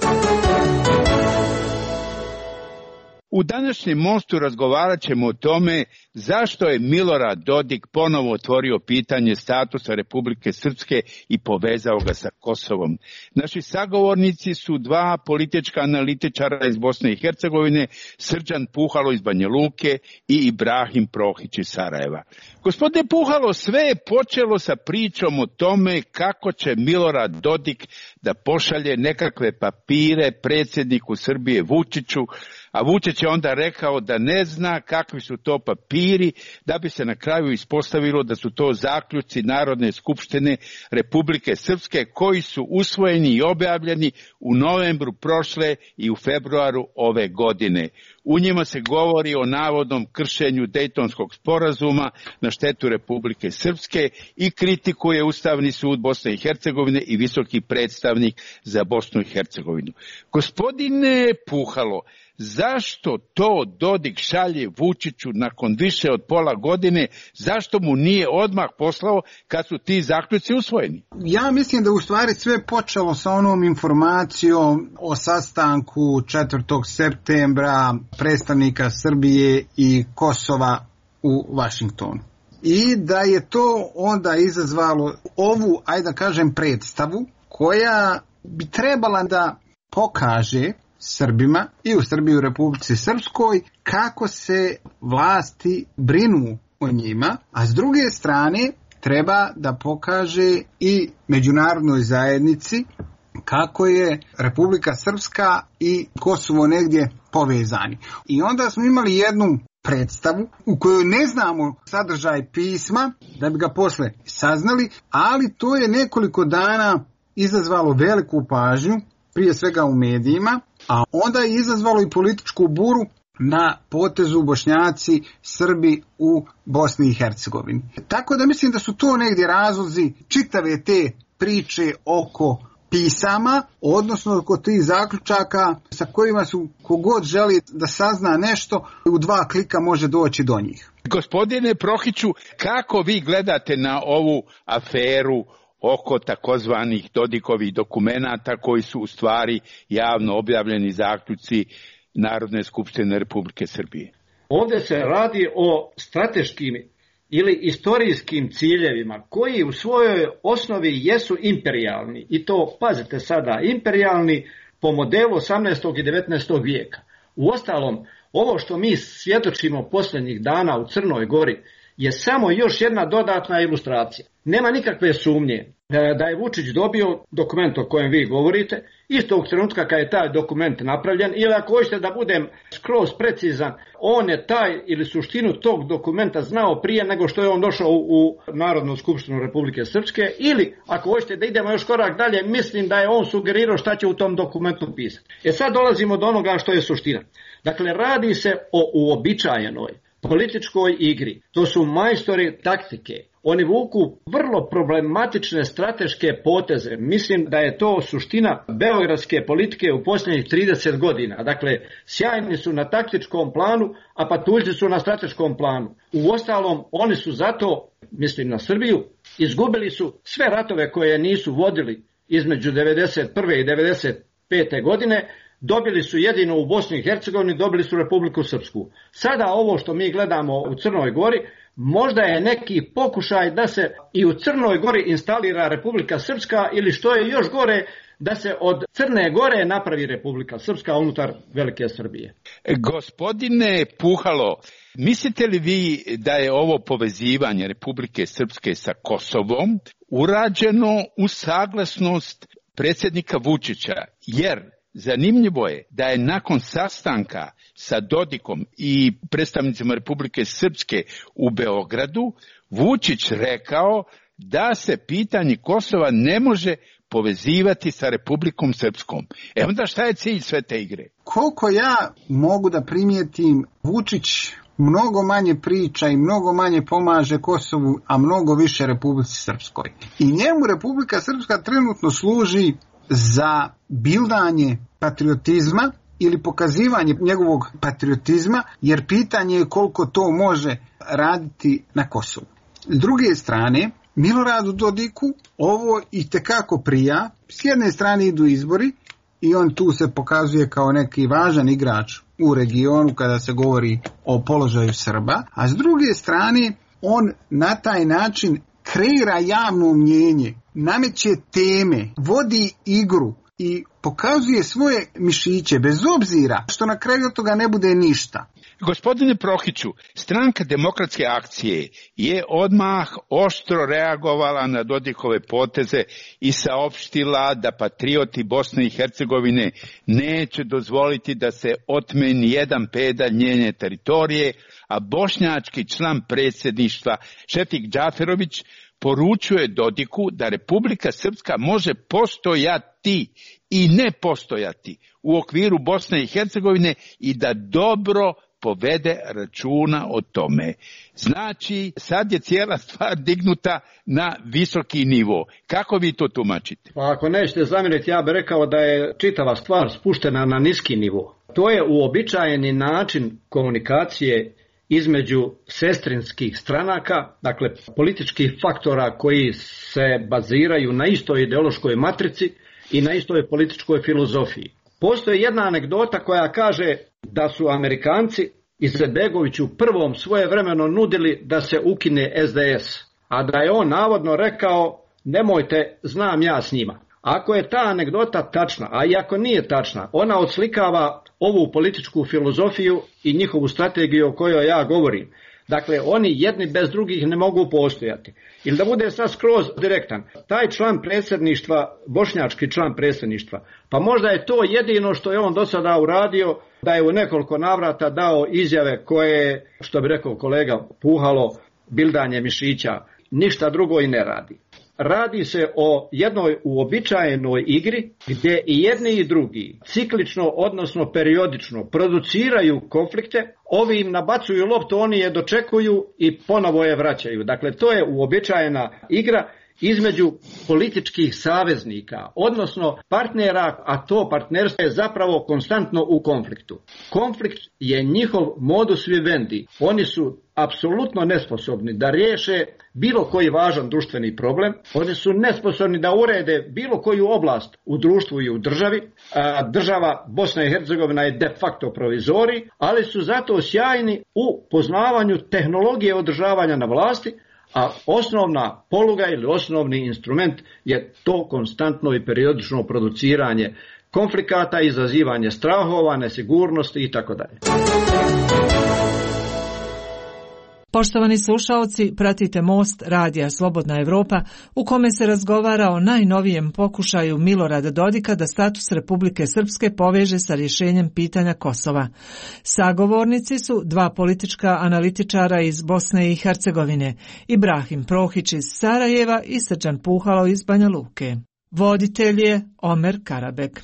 U današnjem Mostu razgovarat ćemo o tome zašto je Milorad Dodik ponovo otvorio pitanje statusa Republike Srpske i povezao ga sa Kosovom. Naši sagovornici su dva politička analitičara iz Bosne i Hercegovine, Srđan Puhalo iz Banja Luke i Ibrahim Prohić iz Sarajeva. Gospodine Puhalo, sve je počelo sa pričom o tome kako će Milorad Dodik da pošalje nekakve papire predsjedniku Srbije Vučiću, a Vučić je onda rekao da ne zna kakvi su to papiri, da bi se na kraju ispostavilo da su to zaključci Narodne skupštine Republike Srpske koji su usvojeni i objavljeni u novembru prošle i u februaru ove godine. U njima se govori o navodnom kršenju Dejtonskog sporazuma na štetu Republike Srpske i kritikuje Ustavni sud Bosne i Hercegovine i visoki predstavnik za Bosnu i Hercegovinu. Gospodine Puhalo, zašto to Dodik šalje Vučiću nakon više od pola godine? Zašto mu nije odmah poslao kad su ti zaključci usvojeni? Ja mislim da u stvari sve počelo sa onom informacijom o sastanku 4. septembra predstavnika Srbije i Kosova u Vašingtonu. I da je to onda izazvalo ovu, ajde da kažem, predstavu koja bi trebala da pokaže Srbima i u Srbiji u Republici Srpskoj kako se vlasti brinu o njima, a s druge strane treba da pokaže i međunarodnoj zajednici kako je Republika Srpska i Kosovo negdje povezani. I onda smo imali jednu predstavu u kojoj ne znamo sadržaj pisma da bi ga posle saznali, ali to je nekoliko dana izazvalo veliku pažnju, prije svega u medijima, a onda je izazvalo i političku buru na potezu Bošnjaci, Srbi u Bosni i Hercegovini. Tako da mislim da su to negdje razlozi čitave te priče oko pisama, odnosno oko tih zaključaka sa kojima su kogod želi da sazna nešto, u 2 klika može doći do njih. Gospodine Prohiću, kako vi gledate na ovu aferu oko takozvanih Dodikovih dokumenata koji su u stvari javno objavljeni zaključci Narodne skupštine Republike Srbije? Ovdje se radi o strateškim ili istorijskim ciljevima koji u svojoj osnovi jesu imperijalni i to, pazite sada, imperijalni po modelu 18. i 19. vijeka. Uostalom, ovo što mi svjedočimo posljednjih dana u Crnoj Gori je samo još jedna dodatna ilustracija. Nema nikakve sumnje da je Vučić dobio dokument o kojem vi govorite, istog trenutka kad je taj dokument napravljen, ili ako hoćete da budem skroz precizan, on je taj ili suštinu tog dokumenta znao prije nego što je on došao u Narodnu skupštinu Republike Srpske, ili ako hoćete da idemo još korak dalje, mislim da je on sugerirao šta će u tom dokumentu pisati. Sad dolazimo do onoga što je suština. Dakle, radi se o uobičajenoj političkoj igri. To su majstori taktike. Oni vuku vrlo problematične strateške poteze. Mislim da je to suština beogradske politike u posljednjih 30 godina. Dakle, sjajni su na taktičkom planu, a patuljci su na strateškom planu. Uostalom, oni su zato, mislim na Srbiju, izgubili su sve ratove koje nisu vodili između 1991. i 1995. godine, dobili su jedino u Bosni i Hercegovini, dobili su Republiku Srpsku. Sada ovo što mi gledamo u Crnoj Gori, možda je neki pokušaj da se i u Crnoj Gori instalira Republika Srpska, ili što je još gore, da se od Crne Gore napravi Republika Srpska unutar Velike Srbije. Gospodine Puhalo, mislite li vi da je ovo povezivanje Republike Srpske sa Kosovom urađeno u saglasnost predsjednika Vučića? Jer zanimljivo je da je nakon sastanka sa Dodikom i predstavnicima Republike Srpske u Beogradu Vučić rekao da se pitanje Kosova ne može povezivati sa Republikom Srpskom. Onda šta je cilj sve te igre? Koliko ja mogu da primijetim, Vučić mnogo manje priča i mnogo manje pomaže Kosovu, a mnogo više Republici Srpskoj. I njemu Republika Srpska trenutno služi za bildanje patriotizma ili pokazivanje njegovog patriotizma, jer pitanje je koliko to može raditi na Kosovu. S druge strane, Miloradu Dodiku ovo itekako prija. S jedne strane idu izbori i on tu se pokazuje kao neki važan igrač u regionu kada se govori o položaju Srba, a s druge strane on na taj način kreira javno mnjenje, nameće teme, vodi igru i pokazuje svoje mišiće, bez obzira što na kraju od toga ne bude ništa. Gospodine Prohiću, Stranka demokratske akcije je odmah oštro reagovala na Dodikove poteze i saopštila da patrioti Bosne i Hercegovine neće dozvoliti da se otme ni jedan pedalj njene teritorije, a bošnjački član predsjedništva Šefik Džaferović poručuje Dodiku da Republika Srpska može postojati i ne postojati u okviru Bosne i Hercegovine i da dobro povede računa o tome. Znači, sad je cijela stvar dignuta na visoki nivo. Kako vi to tumačite? Pa ako nećete zamjeriti, ja bih rekao da je čitava stvar spuštena na niski nivo. To je uobičajeni način komunikacije između sestrinskih stranaka, dakle političkih faktora koji se baziraju na istoj ideološkoj matrici i na istoj političkoj filozofiji. Postoji jedna anegdota koja kaže da su Amerikanci Izetbegoviću prvom svojevremeno nudili da se ukine SDS, a da je on navodno rekao nemojte, znam ja s njima. Ako je ta anegdota tačna, a i ako nije tačna, ona odslikava ovu političku filozofiju i njihovu strategiju o kojoj ja govorim. Dakle, oni jedni bez drugih ne mogu postojati. Ili da bude sad skroz direktan, taj član predsjedništva, bošnjački član predsjedništva, pa možda je to jedino što je on do sada uradio, da je u nekoliko navrata dao izjave koje, što bi rekao kolega Puhalo, bildanje mišića, ništa drugo i ne radi. Radi se o jednoj uobičajenoj igri gdje i jedni i drugi ciklično, odnosno periodično produciraju konflikte, ovi im nabacuju loptu, oni je dočekuju i ponovo je vraćaju. Dakle, to je uobičajena igra između političkih saveznika, odnosno partnera, a to partnerstvo je zapravo konstantno u konfliktu. Konflikt je njihov modus vivendi. Oni su apsolutno nesposobni da riješe bilo koji važan društveni problem. Oni su nesposobni da urede bilo koju oblast u društvu i u državi. Država Bosna i Hercegovina je de facto provizorij, ali su zato sjajni u poznavanju tehnologije održavanja na vlasti, a osnovna poluga ili osnovni instrument je to konstantno i periodično produciranje konflikata, izazivanje strahova, nesigurnosti itd. Poštovani slušaoci, pratite Most radija Slobodna Evropa u kome se razgovara o najnovijem pokušaju Milorada Dodika da status Republike Srpske poveže sa rješenjem pitanja Kosova. Sagovornici su dva politička analitičara iz Bosne i Hercegovine, Ibrahim Prohić iz Sarajeva i Srđan Puhalo iz Banja Luke. Voditelj je Omer Karabek.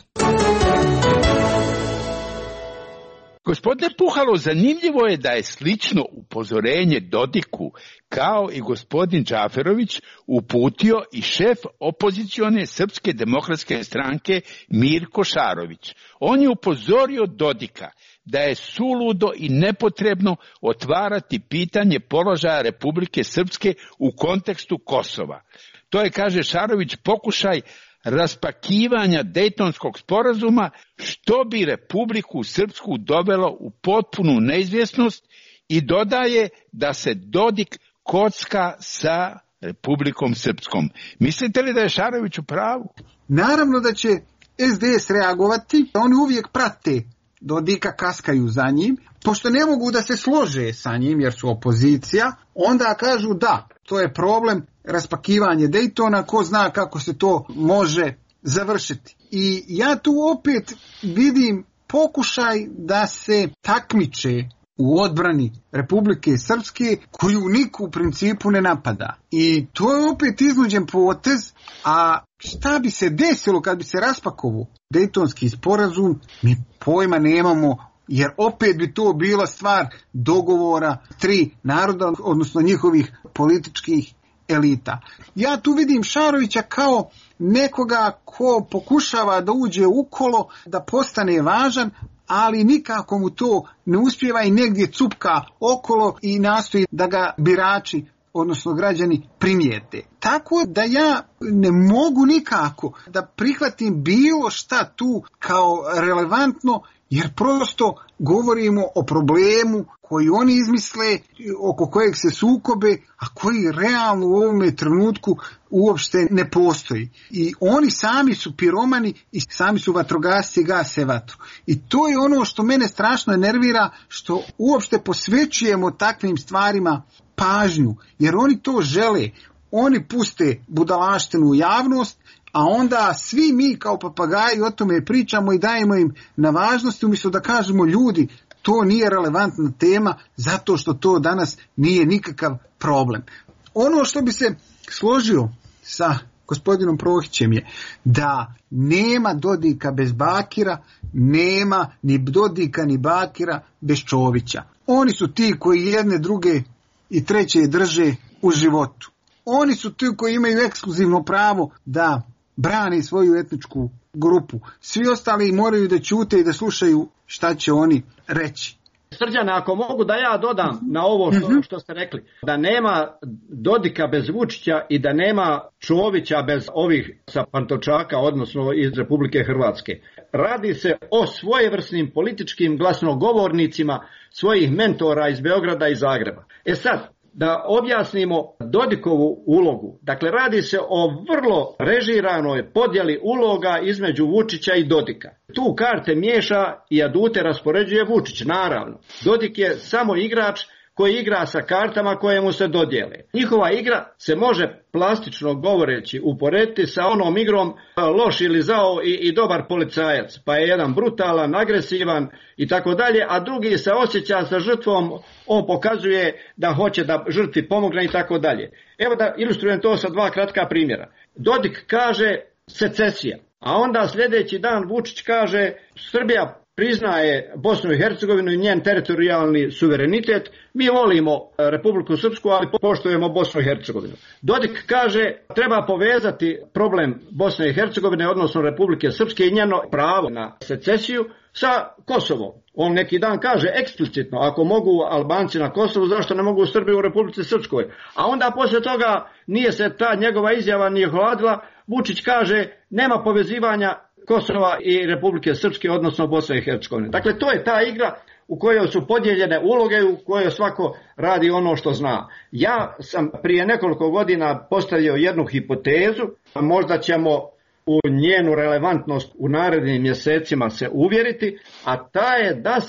Gospodine Puhalo, zanimljivo je da je slično upozorenje Dodiku kao i gospodin Džaferović uputio i šef opozicione Srpske demokratske stranke Mirko Šarović. On je upozorio Dodika da je suludo i nepotrebno otvarati pitanje položaja Republike Srpske u kontekstu Kosova. To je, kaže Šarović, pokušaj raspakivanja Dejtonskog sporazuma, što bi Republiku Srpsku dovelo u potpunu neizvjesnost, i dodaje da se Dodik kocka sa Republikom Srpskom. Mislite li da je Šarović u pravu? Naravno da će SDS reagovati, oni uvijek prate Dodika, kaskaju za njim, pošto ne mogu da se slože sa njim jer su opozicija, onda kažu da, to je problem raspakivanje Dejtona, ko zna kako se to može završiti. I ja tu opet vidim pokušaj da se takmiče u odbrani Republike Srpske, koju niko u principu ne napada. I to je opet iznuđen potez, a šta bi se desilo kad bi se raspakovao Dejtonski sporazum, mi pojma nemamo, jer opet bi to bila stvar dogovora tri naroda, odnosno njihovih političkih elita. Ja tu vidim Šarovića kao nekoga ko pokušava da uđe u kolo, da postane važan, ali nikako mu to ne uspijeva i negdje cupka okolo i nastoji da ga birači, odnosno građani, primijete. Tako da ja ne mogu nikako da prihvatim bilo šta tu kao relevantno, jer prosto govorimo o problemu koji oni izmisle, oko kojeg se sukobe, a koji realno u ovome trenutku uopšte ne postoji. I oni sami su piromani i sami su vatrogasci, gase vatru. I to je ono što mene strašno nervira, što uopšte posvećujemo takvim stvarima pažnju, jer oni to žele. Oni puste budalaštinu u javnost, a onda svi mi kao papagaji o tome pričamo i dajemo im na važnosti, umjesto da kažemo ljudi, to nije relevantna tema zato što to danas nije nikakav problem. Ono što bi se složio sa gospodinom Prohićem je da nema Dodika bez Bakira, nema ni Dodika ni Bakira bez Čovića. Oni su ti koji jedne, druge i treće drže u životu. Oni su ti koji imaju ekskluzivno pravo da brani svoju etničku grupu. Svi ostali moraju da ćute i da slušaju šta će oni reći. Srđane, ako mogu da ja dodam na ovo što ste rekli, da nema Dodika bez Vučića i da nema Čovića bez ovih sa Pantovčaka, odnosno iz Republike Hrvatske. Radi se o svojevrsnim političkim glasnogovornicima svojih mentora iz Beograda i Zagreba. Sad, da objasnimo Dodikovu ulogu. Dakle, radi se o vrlo režiranoj podjeli uloga između Vučića i Dodika. Tu karte miješa i adute raspoređuje Vučić, naravno. Dodik je samo igrač koji igra sa kartama koje mu se dodijele. Njihova igra se može plastično govoreći uporediti sa onom igrom loš ili zao i dobar policajac. Pa je jedan brutalan, agresivan i tako dalje, a drugi se osjeća sa žrtvom, on pokazuje da hoće da žrtvi pomogne i tako dalje. Evo da ilustrujem to sa dva kratka primjera. Dodik kaže secesija, a onda sljedeći dan Vučić kaže Srbija priznaje Bosnu i Hercegovinu i njen teritorijalni suverenitet, mi volimo Republiku Srpsku, ali poštujemo Bosnu i Hercegovinu. Dodik kaže treba povezati problem Bosne i Hercegovine, odnosno Republike Srpske i njeno pravo na secesiju sa Kosovom. On neki dan kaže eksplicitno, ako mogu Albanci na Kosovu, zašto ne mogu Srbi u Republici Srpskoj? A onda poslije toga nije se ta njegova izjava ni ohladila, Vučić kaže nema povezivanja Kosova i Republike Srpske, odnosno Bosne i Hercegovine. Dakle, to je ta igra u kojoj su podijeljene uloge, u kojoj svako radi ono što zna. Ja sam prije nekoliko godina postavio jednu hipotezu, možda ćemo u njenu relevantnost u narednim mjesecima se uvjeriti, a ta je da se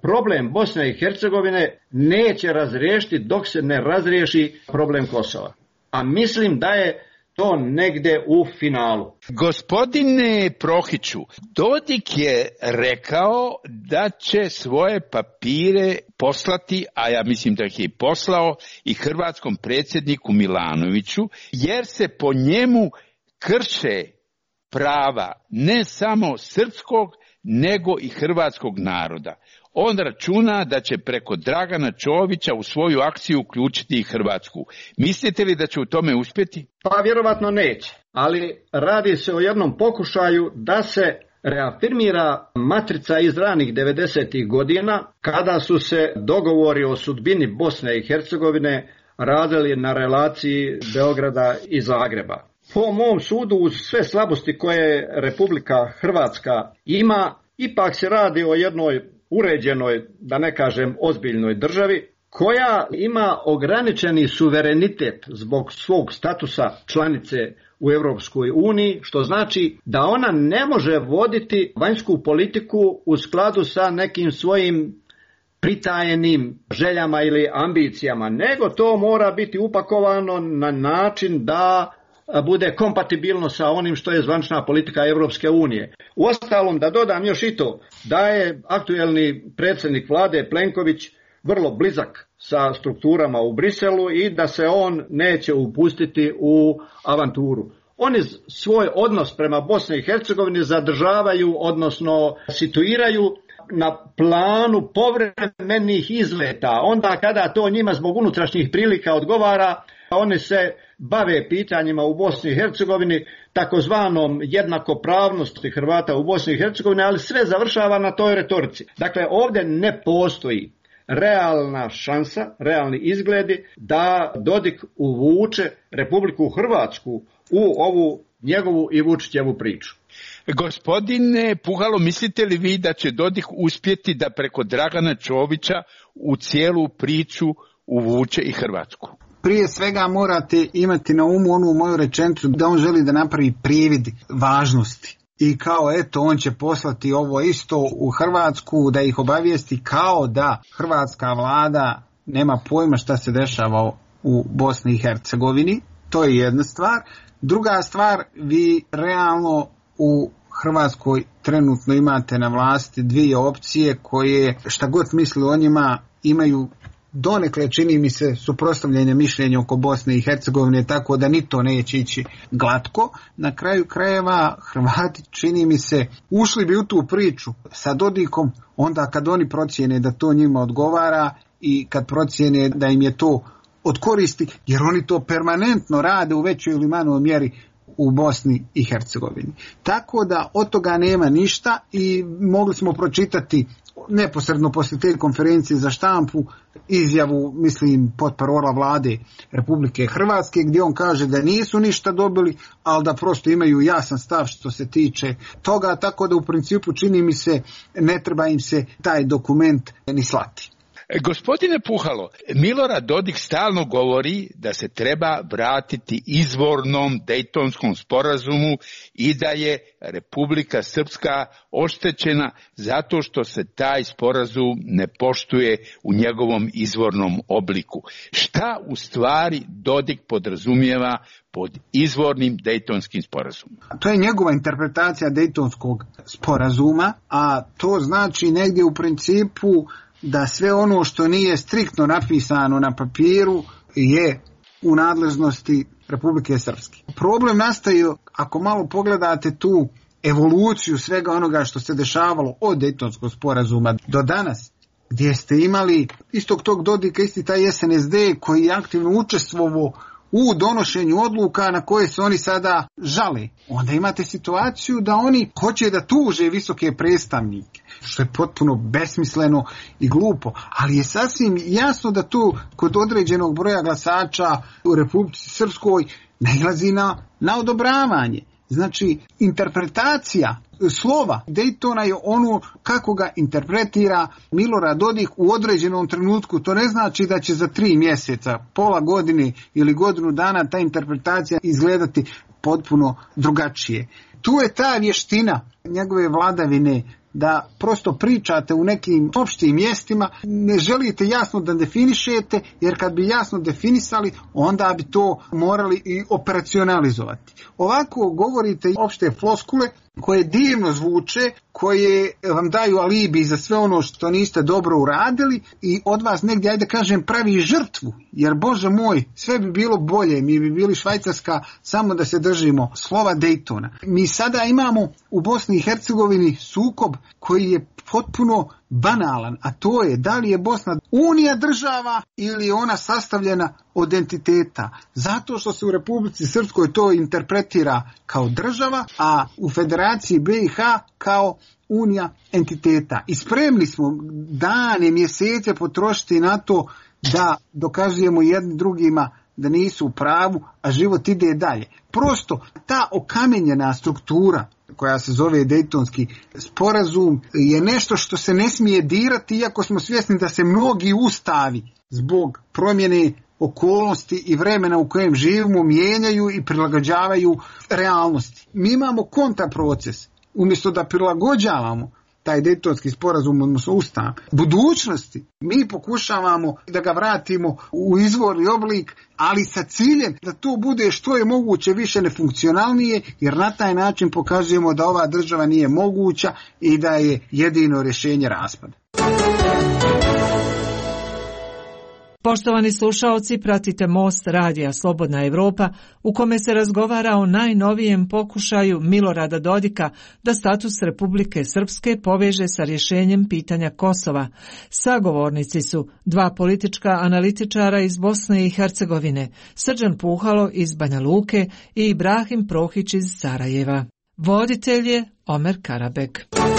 problem Bosne i Hercegovine neće razriješiti dok se ne razriješi problem Kosova. A mislim da je to negde u finalu. Gospodine Prohiću, Dodik je rekao da će svoje papire poslati, a ja mislim da ih je poslao i hrvatskom predsjedniku Milanoviću, jer se po njemu krše prava ne samo srpskog, nego i hrvatskog naroda. On računa da će preko Dragana Čovića u svoju akciju uključiti i Hrvatsku. Mislite li da će u tome uspjeti? Pa vjerovatno neće, ali radi se o jednom pokušaju da se reafirmira matrica iz ranih 90. godina, kada su se dogovori o sudbini Bosne i Hercegovine radili na relaciji Beograda i Zagreba. Po mom sudu, uz sve slabosti koje Republika Hrvatska ima, ipak se radi o jednoj uređenoj, da ne kažem ozbiljnoj državi, koja ima ograničeni suverenitet zbog svog statusa članice u Europskoj uniji, što znači da ona ne može voditi vanjsku politiku u skladu sa nekim svojim pritajenim željama ili ambicijama, nego to mora biti upakovano na način da bude kompatibilno sa onim što je zvanična politika Europske unije. Uostalom, da dodam još i to, da je aktuelni predsjednik vlade Plenković vrlo blizak sa strukturama u Briselu i da se on neće upustiti u avanturu. Oni svoj odnos prema Bosni i Hercegovini zadržavaju, odnosno situiraju na planu povremenih izleta. Onda kada to njima zbog unutrašnjih prilika odgovara, oni se bave pitanjima u Bosni i Hercegovini, takozvanom jednakopravnosti Hrvata u Bosni i Hercegovini, ali sve završava na toj retorici. Dakle, ovdje ne postoji realna šansa, realni izgledi da Dodik uvuče Republiku Hrvatsku u ovu njegovu i Vučićevu priču. Gospodine Puhalo, mislite li vi da će Dodik uspjeti da preko Dragana Čovića u cijelu priču uvuče i Hrvatsku? Prije svega morate imati na umu onu moju rečenicu da on želi da napravi privid važnosti. I kao eto, on će poslati ovo isto u Hrvatsku, da ih obavijesti kao da hrvatska vlada nema pojma šta se dešava u Bosni i Hercegovini. To je jedna stvar. Druga stvar, vi realno u Hrvatskoj trenutno imate na vlasti dvije opcije koje, šta god misli o njima, imaju donekle, čini mi se, suprotstavljanje mišljenja oko Bosne i Hercegovine, tako da ni to neće ići glatko. Na kraju krajeva Hrvati, čini mi se, ušli bi u tu priču sa Dodikom onda kad oni procijene da to njima odgovara i kad procijene da im je to od koristi, jer oni to permanentno rade u većoj ili manjoj mjeri u Bosni i Hercegovini. Tako da od toga nema ništa i mogli smo pročitati neposredno poslije te konferencije za štampu izjavu, mislim, potparola vlade Republike Hrvatske, gdje on kaže da nisu ništa dobili, ali da prosto imaju jasan stav što se tiče toga, tako da u principu, čini mi se, ne treba im se taj dokument ni slati. Gospodine Puhalo, Milorad Dodik stalno govori da se treba vratiti izvornom Dejtonskom sporazumu i da je Republika Srpska oštećena zato što se taj sporazum ne poštuje u njegovom izvornom obliku. Šta u stvari Dodik podrazumijeva pod izvornim Dejtonskim sporazumom? To je njegova interpretacija Dejtonskog sporazuma, a to znači negdje u principu da sve ono što nije striktno napisano na papiru je u nadležnosti Republike Srpske. Problem nastaje ako malo pogledate tu evoluciju svega onoga što se dešavalo od Dejtonskog sporazuma do danas, gdje ste imali istog tog Dodika, isti taj SNSD koji je aktivno učestvovao u donošenju odluka na koje se oni sada žale. Onda imate situaciju da oni hoće da tuže visoke predstavnike, što je potpuno besmisleno i glupo, ali je sasvim jasno da tu kod određenog broja glasača u Republici Srpskoj nailazi na odobravanje. Znači, interpretacija slova Dejtona je ono kako ga interpretira Milorad Dodik u određenom trenutku. To ne znači da će za 3 mjeseca, pola godine ili godinu dana ta interpretacija izgledati potpuno drugačije. Tu je ta vještina njegove vladavine da prosto pričate u nekim opštim mjestima, ne želite jasno da definišete, jer kad bi jasno definisali, onda bi to morali i operacionalizovati. Ovako govorite opšte floskule koje divno zvuče, koje vam daju alibi za sve ono što niste dobro uradili i od vas negdje, ajde kažem, pravi žrtvu, jer Bože moj, sve bi bilo bolje, mi bi bili Švajcarska samo da se držimo slova Daytona. Mi sada imamo u Bosni i Hercegovini sukob koji je potpuno banalan, a to je da li je Bosna unija država ili je ona sastavljena od entiteta. Zato što se u Republici Srpskoj to interpretira kao država, a u Federaciji BiH kao unija entiteta. I spremni smo dane, mjesece potrošiti na to da dokazujemo jednim drugima da nisu u pravu, a život ide dalje. Prosto ta okamenjena struktura koja se zove Dejtonski sporazum je nešto što se ne smije dirati, iako smo svjesni da se mnogi ustavi zbog promjene okolnosti i vremena u kojem živimo mijenjaju i prilagođavaju realnosti. Mi imamo kontraproces. Umjesto da prilagođavamo taj Dejtonski sporazum, odnosno ustav budućnosti, mi pokušavamo da ga vratimo u izvorni oblik, ali sa ciljem da to bude što je moguće više nefunkcionalnije, jer na taj način pokazujemo da ova država nije moguća i da je jedino rješenje raspad. Poštovani slušaoci, pratite Most radija Slobodna Evropa u kome se razgovara o najnovijem pokušaju Milorada Dodika da status Republike Srpske poveže sa rješenjem pitanja Kosova. Sagovornici su dva politička analitičara iz Bosne i Hercegovine, Srđan Puhalo iz Banja Luke i Ibrahim Prohić iz Sarajeva. Voditelj je Omer Karabek.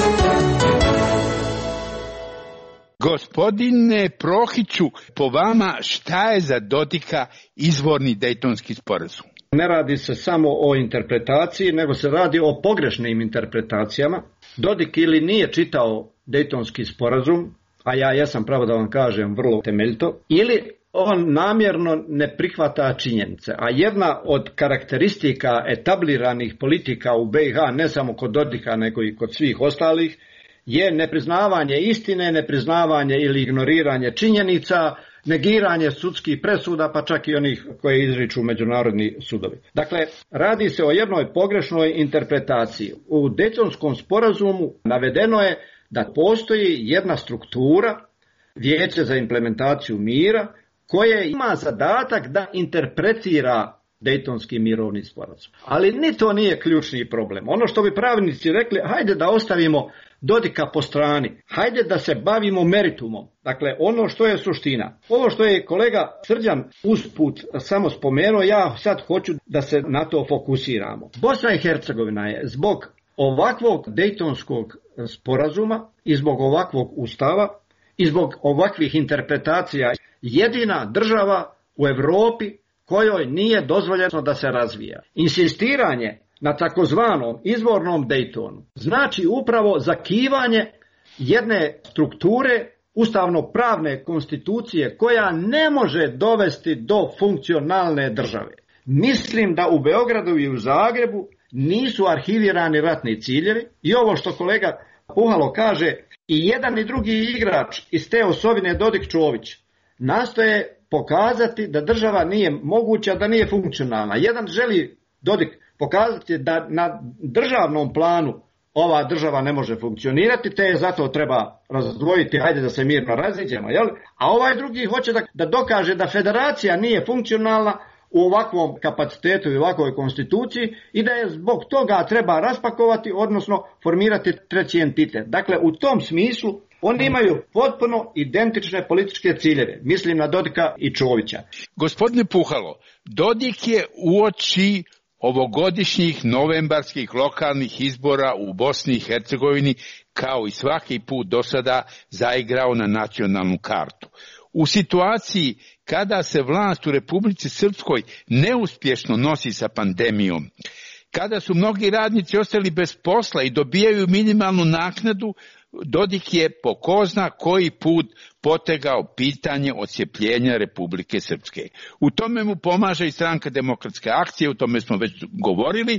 Gospodine Prohiću, po vama šta je za Dodika izvorni Dejtonski sporazum? Ne radi se samo o interpretaciji, nego se radi o pogrešnim interpretacijama. Dodik ili nije čitao Dejtonski sporazum, a ja jesam, pravo da vam kažem, vrlo temeljito, ili on namjerno ne prihvata činjenice. A jedna od karakteristika etabliranih politika u BiH, ne samo kod Dodika, nego i kod svih ostalih, je nepriznavanje istine, nepriznavanje ili ignoriranje činjenica, negiranje sudskih presuda, pa čak i onih koje izriču međunarodni sudovi. Dakle, radi se o jednoj pogrešnoj interpretaciji. U Dejtonskom sporazumu navedeno je da postoji jedna struktura, Vijeće za implementaciju mira, koje ima zadatak da interpretira Dejtonski mirovni sporazum. Ali ni to nije ključni problem. Ono što bi pravnici rekli, hajde da ostavimo Dodika po strani, hajde da se bavimo meritumom. Dakle, ono što je suština. Ovo što je kolega Srđan usput samo spomenuo, ja sad hoću da se na to fokusiramo. Bosna i Hercegovina je zbog ovakvog Dejtonskog sporazuma i zbog ovakvog ustava i zbog ovakvih interpretacija jedina država u Europi kojoj nije dozvoljeno da se razvija. Insistiranje na takozvanom izvornom Dejtonu znači upravo zakivanje jedne strukture ustavno-pravne konstitucije koja ne može dovesti do funkcionalne države. Mislim da u Beogradu i u Zagrebu nisu arhivirani ratni ciljevi i ovo što kolega Puhalo kaže, i jedan i drugi igrač iz te osovine Dodik Čović nastoje pokazati da država nije moguća, da nije funkcionalna. Jedan želi, Dodik, pokazati da na državnom planu ova država ne može funkcionirati, te je zato treba razdvojiti, hajde da se mirno raziđemo, jel? A ovaj drugi hoće da dokaže da federacija nije funkcionalna u ovakvom kapacitetu i ovakvoj konstituciji i da je zbog toga treba raspakovati, odnosno formirati treći entitet. Dakle, u tom smislu oni imaju potpuno identične političke ciljeve. Mislim na Dodika i Čovića. Gospodine Puhalo, Dodik je uoči ovogodišnjih novembarskih lokalnih izbora u Bosni i Hercegovini, kao i svaki put do sada, zaigrao na nacionalnu kartu. U situaciji kada se vlast u Republici Srpskoj neuspješno nosi sa pandemijom, kada su mnogi radnici ostali bez posla i dobijaju minimalnu naknadu, Dodik je po ko zna koji put potegao pitanje odcjepljenja Republike Srpske. U tome mu pomaže i Stranka demokratske akcije, o tome smo već govorili,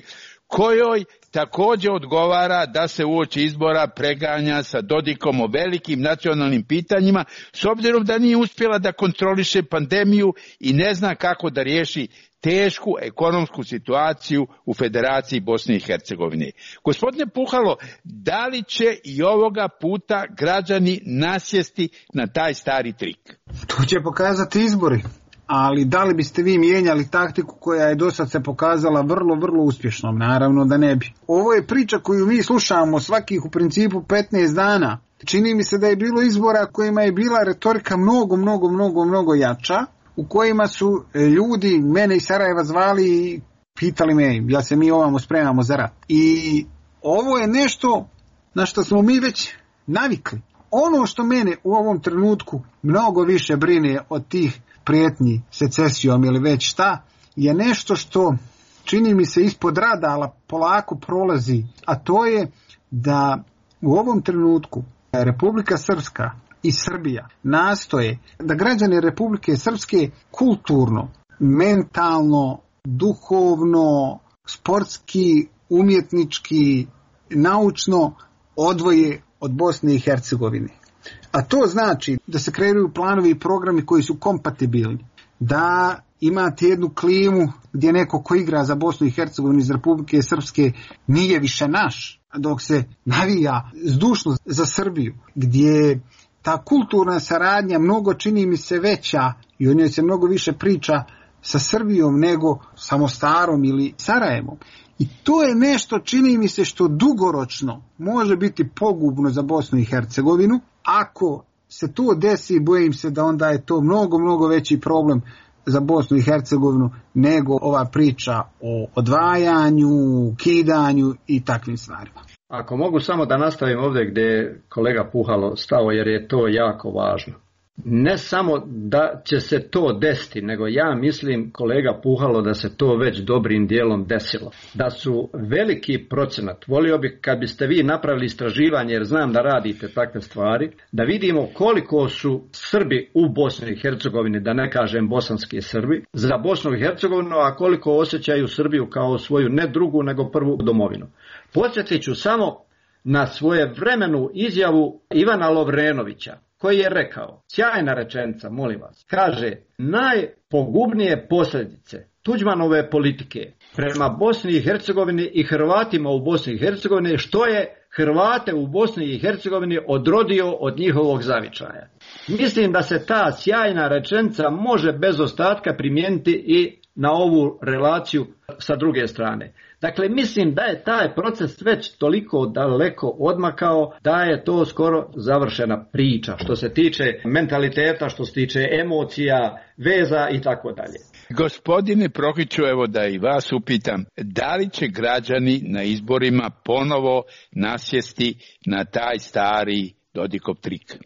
kojoj također odgovara da se uoči izbora preganja sa Dodikom o velikim nacionalnim pitanjima, s obzirom da nije uspjela da kontroliše pandemiju i ne zna kako da riješi tešku ekonomsku situaciju u Federaciji Bosne i Hercegovine. Gospodine Puhalo, da li će i ovoga puta građani nasjesti na taj stari trik? To će pokazati izbori. Ali da li biste vi mijenjali taktiku koja je do sad se pokazala vrlo, vrlo uspješnom? Naravno da ne bi. Ovo je priča koju mi slušamo svakih u principu 15 dana. Čini mi se da je bilo izbora kojima je bila retorika mnogo jača, u kojima su ljudi mene iz Sarajeva zvali i pitali me jel se mi ovamo spremamo za rat. I ovo je nešto na što smo mi već navikli. Ono što mene u ovom trenutku mnogo više brine od tih prijetnji secesijom ili već šta, je nešto što čini mi se ispod radara polako prolazi, a to je da u ovom trenutku Republika Srpska i Srbija nastoje da građani Republike Srpske kulturno, mentalno, duhovno, sportski, umjetnički, naučno odvoje od Bosne i Hercegovine. A to znači da se kreiraju planovi i programi koji su kompatibilni, da imate jednu klimu gdje neko ko igra za Bosnu i Hercegovinu iz Republike Srpske nije više naš, dok se navija zdušno za Srbiju, gdje ta kulturna saradnja mnogo čini mi se veća i o njoj se mnogo više priča sa Srbijom nego sa Mostarom ili Sarajevom. I to je nešto, čini mi se, što dugoročno može biti pogubno za Bosnu i Hercegovinu. Ako se to desi, bojim se da onda je to mnogo veći problem za Bosnu i Hercegovinu nego ova priča o odvajanju, kidanju i takvim stvarima. Ako mogu samo da nastavim ovdje gdje je kolega Puhalo stao, jer je to jako važno. Ne samo da će se to desiti, nego ja mislim, kolega Puhalo, da se to već dobrim dijelom desilo. Da su veliki procenat, volio bih kad biste vi napravili istraživanje, jer znam da radite takve stvari, da vidimo koliko su Srbi u Bosni i Hercegovini, da ne kažem bosanski Srbi, za Bosnu i Hercegovinu, a koliko osjećaju Srbiju kao svoju ne drugu, nego prvu domovinu. Podsjetit ću samo na svoje vremenu izjavu Ivana Lovrenovića, koji je rekao, sjajna rečenica, molim vas, kaže, najpogubnije posljedice Tuđmanove politike prema Bosni i Hercegovini i Hrvatima u Bosni i Hercegovini, što je Hrvate u Bosni i Hercegovini odrodio od njihovog zavičaja. Mislim da se ta sjajna rečenica može bez ostatka primijeniti i na ovu relaciju sa druge strane. Dakle, mislim da je taj proces već toliko daleko odmakao da je to skoro završena priča što se tiče mentaliteta, što se tiče emocija, veza i tako dalje. Gospodine Prohiću, evo da i vas upitam, da li će građani na izborima ponovo nasjesti na taj stari Dodikov trik?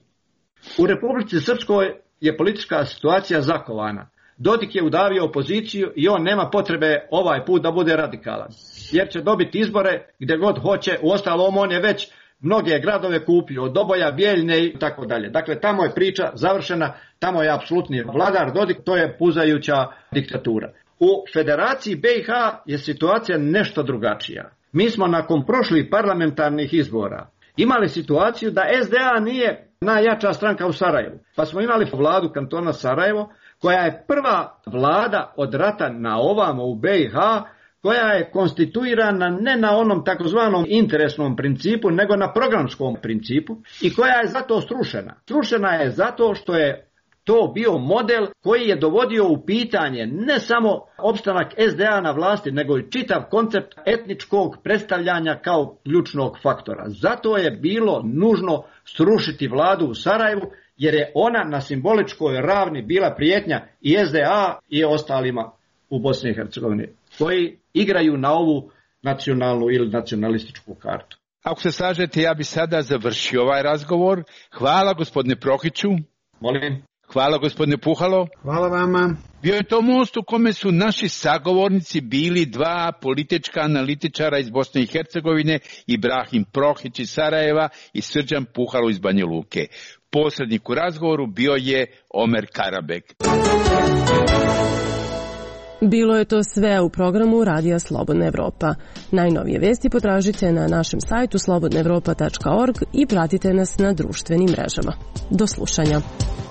U Republici Srpskoj je politička situacija zakovana. Dodik je udavio opoziciju i on nema potrebe ovaj put da bude radikalan, jer će dobiti izbore gdje god hoće. Uostalom, on je već mnoge gradove kupio, od Doboja, Bijeljne i tako dalje. Dakle, tamo je priča završena, tamo je apsolutni vladar Dodik, to je puzajuća diktatura. U Federaciji BiH je situacija nešto drugačija. Mi smo nakon prošlih parlamentarnih izbora imali situaciju da SDA nije najjača stranka u Sarajevu, pa smo imali vladu kantona Sarajevo, koja je prva vlada od rata na ovamo u BiH, koja je konstituirana ne na onom takozvanom interesnom principu, nego na programskom principu i koja je zato srušena. Srušena je zato što je to bio model koji je dovodio u pitanje ne samo opstanak SDA na vlasti, nego i čitav koncept etničkog predstavljanja kao ključnog faktora. Zato je bilo nužno srušiti vladu u Sarajevu, jer je ona na simboličkoj ravni bila prijetnja i SDA i ostalima u Bosni i Hercegovini, koji igraju na ovu nacionalnu ili nacionalističku kartu. Ako se slažete, ja bi sada završio ovaj razgovor. Hvala gospodine Prohiću. Molim. Hvala gospodine Puhalo. Hvala vama. Bio je to most u kome su naši sagovornici bili dva politička analitičara iz Bosne i Hercegovine, Ibrahim Prohić iz Sarajeva i Srđan Puhalo iz Banja Luke. Posrednik u razgovoru bio je Omer Karabek. Bilo je to sve u programu Radija Slobodna Evropa. Najnovije vesti potražite na našem sajtu slobodnaevropa.org i pratite nas na društvenim mrežama. Do slušanja.